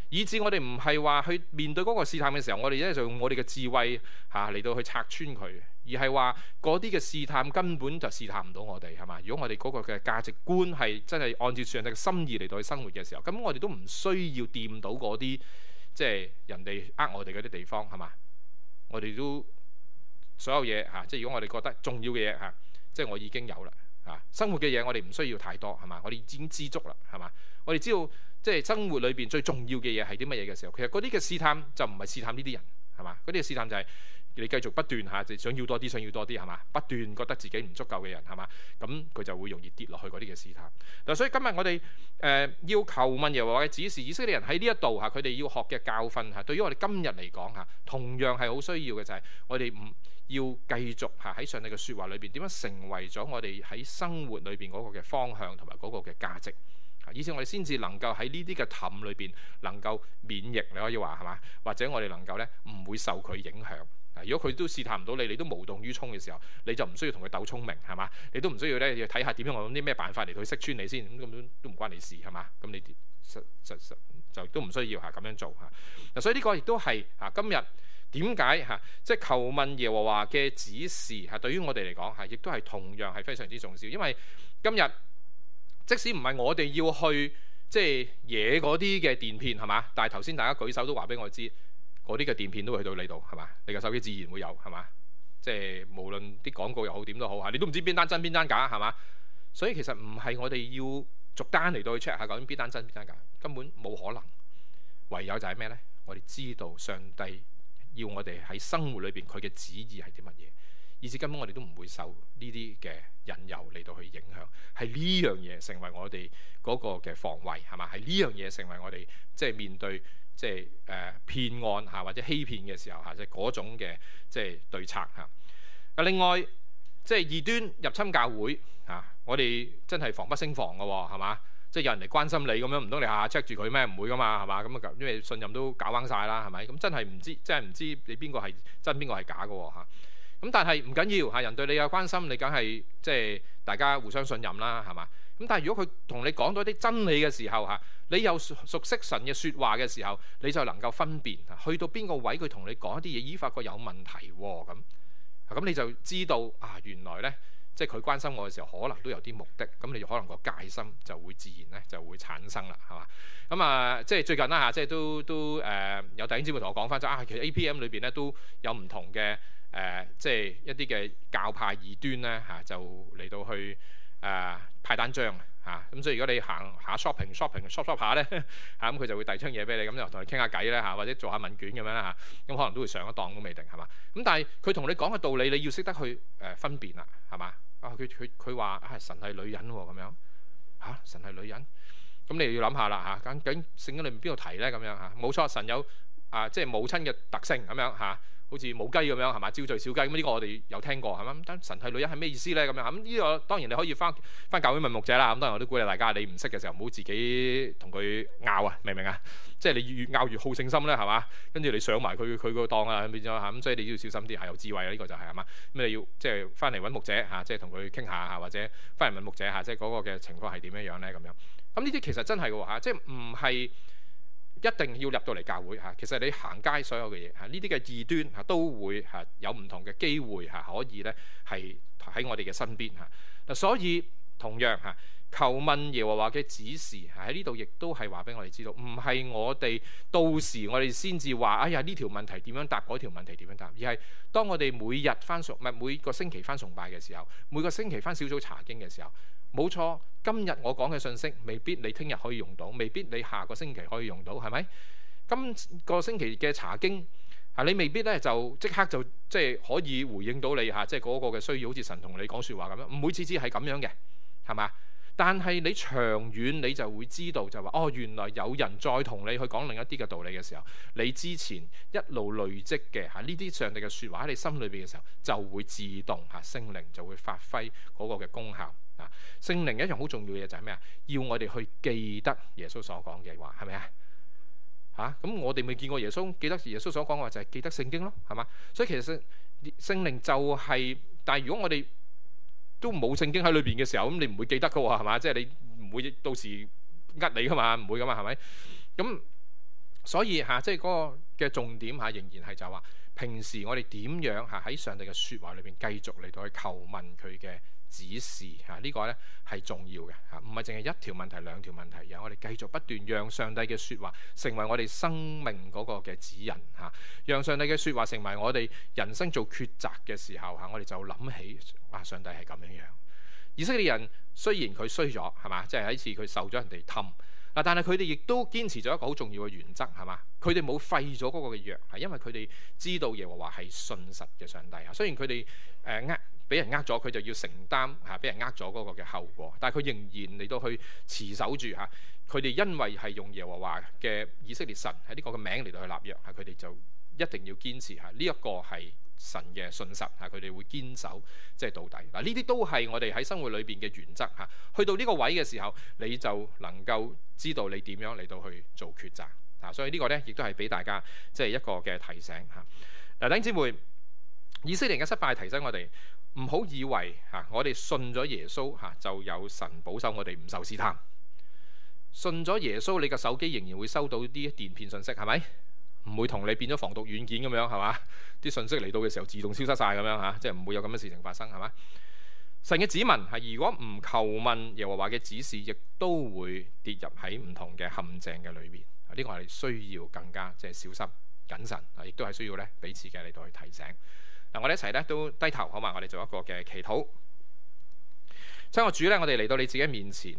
以致我哋唔係話去面對嗰個試探嘅時候，我哋咧就用我哋嘅智慧嚟到去拆穿佢，而係話嗰啲嘅試探根本就試探唔到我哋，係嘛？如果我哋嗰個嘅價值觀係真係按照上帝嘅心意嚟到去生活嘅時候，咁我哋都唔需要掂到嗰啲即係人哋我哋嗰啲地方，係嘛？我哋都所有嘢即係如果我哋覺得重要嘅嘢即係我已經有啦。生活嘅嘢我哋唔需要太多，係嘛？我哋已經知足啦，係嘛？我哋知道即係生活裏邊最重要嘅嘢係啲乜嘢嘅時候，其實嗰啲嘅試探就唔係試探呢啲人，係嘛？嗰啲嘅試探就係你繼續不斷就想要多啲，想要多啲，係嘛？不斷覺得自己唔足夠嘅人，係嘛？咁佢就會容易跌落去嗰啲嘅試探。嗱，所以今日我哋要求問耶和華嘅指示，以色列人喺呢一度佢哋要學嘅教訓對於我哋今日嚟講同樣係好需要嘅，就係我哋唔要繼續喺上帝嘅説話裏邊點樣成為咗我哋喺生活裏邊嗰個嘅方向同埋嗰個嘅價值，以至我哋先至能夠喺呢啲嘅氹裏邊能夠免疫，你可以話係嘛？或者我哋能夠咧唔會受佢影響。如果佢都試探唔到你，你都無動於衷嘅時候，你就唔需要同佢鬥聰明，係嘛？你都唔需要咧要睇下點樣我用啲咩辦法嚟到去識穿你先，咁都唔關你事，係嘛？咁你就都唔需要咁樣做嗱，所以呢個亦都係今日點解即係求問耶和華嘅指示對於我哋嚟講亦都係同樣係非常之重要，因為今日即使唔係我哋要去即係惹嗰啲嘅電騙，係嘛？但係頭先大家舉手都話俾我知，嗰啲嘅電騙都會去到你度，係嘛？你嘅手機自然會有，係嘛？即係無論啲廣告又好點都好你都唔知邊單真邊單假，係嘛？所以其實唔係我哋要逐單嚟到去 check 下究竟邊單真邊單假，根本冇可能。唯有就係咩呢？我哋知道上帝要我哋喺生活裏邊佢嘅旨意係啲乜嘢，以至根本我哋都唔會受呢啲嘅引誘嚟到去影響。係呢樣嘢成為我哋嗰個嘅防衛，係嘛？係呢樣嘢成為我哋即係面對即係騙案或者欺騙嘅時候即係嗰種嘅即係對策另外即係異端入侵教會我哋真係防不勝防嘅喎，係嘛？即係有人嚟關心你咁樣，唔通你下下 check 住佢咩？唔會噶嘛，係嘛？咁因為信任都搞彎晒啦，係咪？咁真係唔知，真係唔知你邊個係真，邊個係假嘅喎。咁但係唔緊要人對你有關心，你梗係即係大家互相信任啦，係嘛？咁但係如果佢同你講到啲真理嘅時候你又熟悉神嘅説話嘅時候，你就能夠分辨去到邊個位佢同你講一啲嘢，發覺有問題喎，咁你就知道原來呢。即係佢關心我嘅時候，可能都有啲目的，咁你可能個戒心就會自然咧就會產生啦，係嘛？咁即係最近啦即係都有弟兄姊妹同我講翻咗其實 APM 裏邊咧都有唔同嘅即係一啲嘅教派異端咧就嚟到去派單張咁所以如果你行下 shop 下咧咁佢就會遞張嘢俾你，咁就同你傾下偈咧或者做下問卷咁樣啦咁可能都會上一當都未定，係嘛？咁但係佢同你講嘅道理，你要識得去分辨啦，係嘛？佢話神係女人喎，咁樣神係女人，咁你要諗下啦究竟聖經裏面邊度提咧？咁樣冇錯，神有即係母親嘅特性咁樣好似母雞咁樣，係嘛？招聚小雞咁，呢個我哋有聽過，係嘛？咁神係女人係咩意思咧？咁樣咁呢個當然你可以翻教會問牧者啦。咁當然我都鼓勵大家，你唔識嘅時候唔好自己同佢拗明唔明啊？即係你越拗越好勝心咧，係嘛？跟住你上埋佢個當變咗咁，所以你要小心啲，係有智慧啊！呢個就係嘛？咁你要即係翻嚟揾牧者即係同佢傾下或者翻嚟問牧者即係嗰個嘅情況係點樣咧？咁樣咁呢啲其實真係嘅即係唔係一定要入到嚟教會其實你行街所有嘅嘢呢啲嘅異端都會有唔同嘅機會可以咧係喺我哋嘅身邊嗱，所以同樣求問耶和華嘅指示喺呢度，亦都係話俾我哋知道，唔係我哋到時我哋先至話哎呀呢條問題點樣答，嗰條問題點樣答，而係當我哋每日翻每個星期翻崇拜嘅時候，每個星期翻小組查經嘅時候，冇錯，今日我講嘅信息未必你聽日可以用到，未必你下個星期可以用到，係咪？今個星期嘅查經你未必咧就即刻就即係可以回應到你即係嗰個嘅需要，好似神同你講説話咁樣，唔會次次係咁樣嘅，係嘛？但係你長遠你就會知道就話原來有人再同你去講另一啲嘅道理嘅時候，你之前一路累積嘅呢啲上帝嘅説話喺你心裏邊嘅時候，就會自動聖靈就會發揮嗰個嘅功效。聖靈一樣好重要嘅嘢就係咩要我哋去記得耶穌所講嘅話，係咪咁我哋未見過耶穌，記得耶穌所講嘅話就係記得聖經咯，係嘛？所以其實聖靈就係但係如果我哋都冇聖經喺裏邊嘅時候，咁你唔會記得噶喎，係嘛？即係你唔會到時呃你噶嘛，唔會噶嘛，係咪？咁所以即係嗰個嘅重點仍然係就話，平時我哋點樣喺上帝嘅説話裏邊繼續嚟到去求問佢嘅指示呢個呢係重要嘅唔係淨係一條問題兩條問題，而我哋繼續不斷讓上帝嘅説話成為我哋生命嗰個嘅指引讓上帝嘅説話成為我哋人生做抉擇嘅時候我哋就諗起上帝係咁樣。以色列人雖然佢衰咗係嘛，即係喺次佢受咗人哋氹但係佢哋亦都堅持咗一個好重要嘅原則係嘛，佢哋冇廢咗嗰個嘅約，係因為佢哋知道耶和華係信實嘅上帝雖然佢哋俾人咗，佢就要承擔俾人咗嗰個嘅後果，但係佢仍然嚟到去持守住佢哋因為係用耶和華嘅以色列神喺呢個嘅名嚟到去立約佢哋就一定要堅持呢一個係神嘅信實佢哋會堅守即係到底呢啲都係我哋喺生活裏邊嘅原則去到呢個位嘅時候，你就能夠知道你點樣嚟到去做抉擇所以呢個呢，亦都係俾大家即係一個嘅提醒弟兄姊妹，以色列嘅失敗提醒我哋唔好以為我哋信咗耶穌就有神保守我哋唔受試探。信咗耶穌，你個手機仍然會收到啲電騙信息，係咪？唔會同你變咗防毒軟件咁樣，係嘛？啲信息嚟到嘅時候自動消失晒咁樣即係唔會有咁嘅事情發生，係嘛？神嘅子民如果唔求問耶和華嘅指示，亦都會跌入喺唔同嘅陷阱嘅裏面。呢個係需要更加即係小心謹慎亦都係需要咧彼此嘅嚟到去提醒。我哋一齊咧都低頭好嘛？我哋做一個嘅祈禱。親愛的主咧，我哋嚟到你自己面前。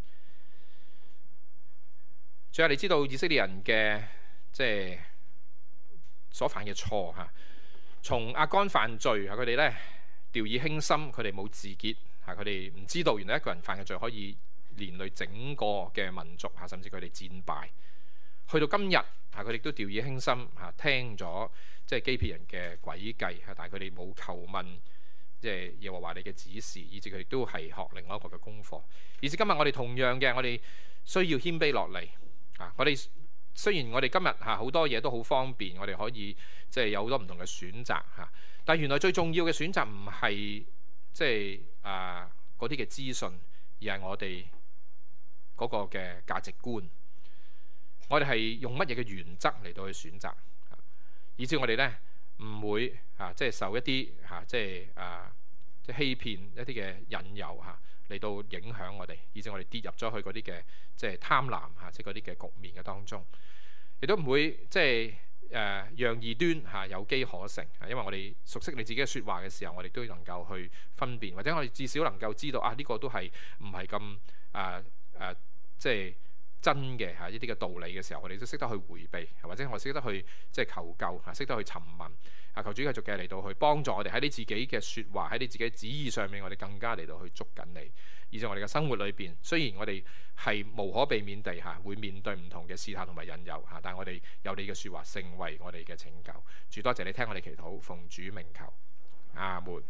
主啊，你知道以色列人嘅即係所犯嘅錯從亞干犯罪佢哋咧掉以輕心，佢哋冇自潔佢哋唔知道原來一個人犯嘅罪可以連累整個嘅民族甚至佢哋戰敗。去到今日佢哋都掉以輕心聽咗即係基遍人嘅詭計但係佢哋冇求問即係耶和華你嘅指示，以至佢哋都係學另外一個嘅功課。以至今日我哋同樣嘅，我哋需要謙卑落嚟我哋雖然我哋今日好多嘢都好方便，我哋可以即係有好多唔同嘅選擇但係原來最重要嘅選擇唔係即係嗰啲嘅資訊，而係我哋嗰個嘅價值觀。我哋係用乜嘢嘅原則嚟到去選擇，以至我哋咧唔會即係受一啲即係欺騙一啲嘅引誘嚟到影響我哋，以至我哋跌入咗去嗰啲嘅即係貪婪即係嗰啲嘅局面嘅當中，亦都唔會即係讓異端有機可乘因為我哋熟悉你自己嘅説話嘅時候，我哋都能夠去分辨，或者我哋至少能夠知道呢個都係唔係咁即係真嘅呢啲嘅道理嘅時候，我哋都識得去迴避，或者我識得去即係求救識得去尋問求主繼續嘅嚟到去幫助我哋喺你自己嘅説話，喺你自己嘅旨意上面，我哋更加嚟到去捉緊你，以至我哋嘅生活裏邊，雖然我哋係無可避免地會面對唔同嘅試探同埋引誘但係我哋有你嘅説話成為我哋嘅拯救。主，多謝你聽我哋祈禱，奉主名求，阿門。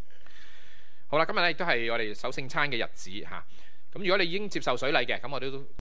好啦，今日咧亦都係我哋守聖餐嘅日子咁如果你已經接受水禮嘅，咁我哋都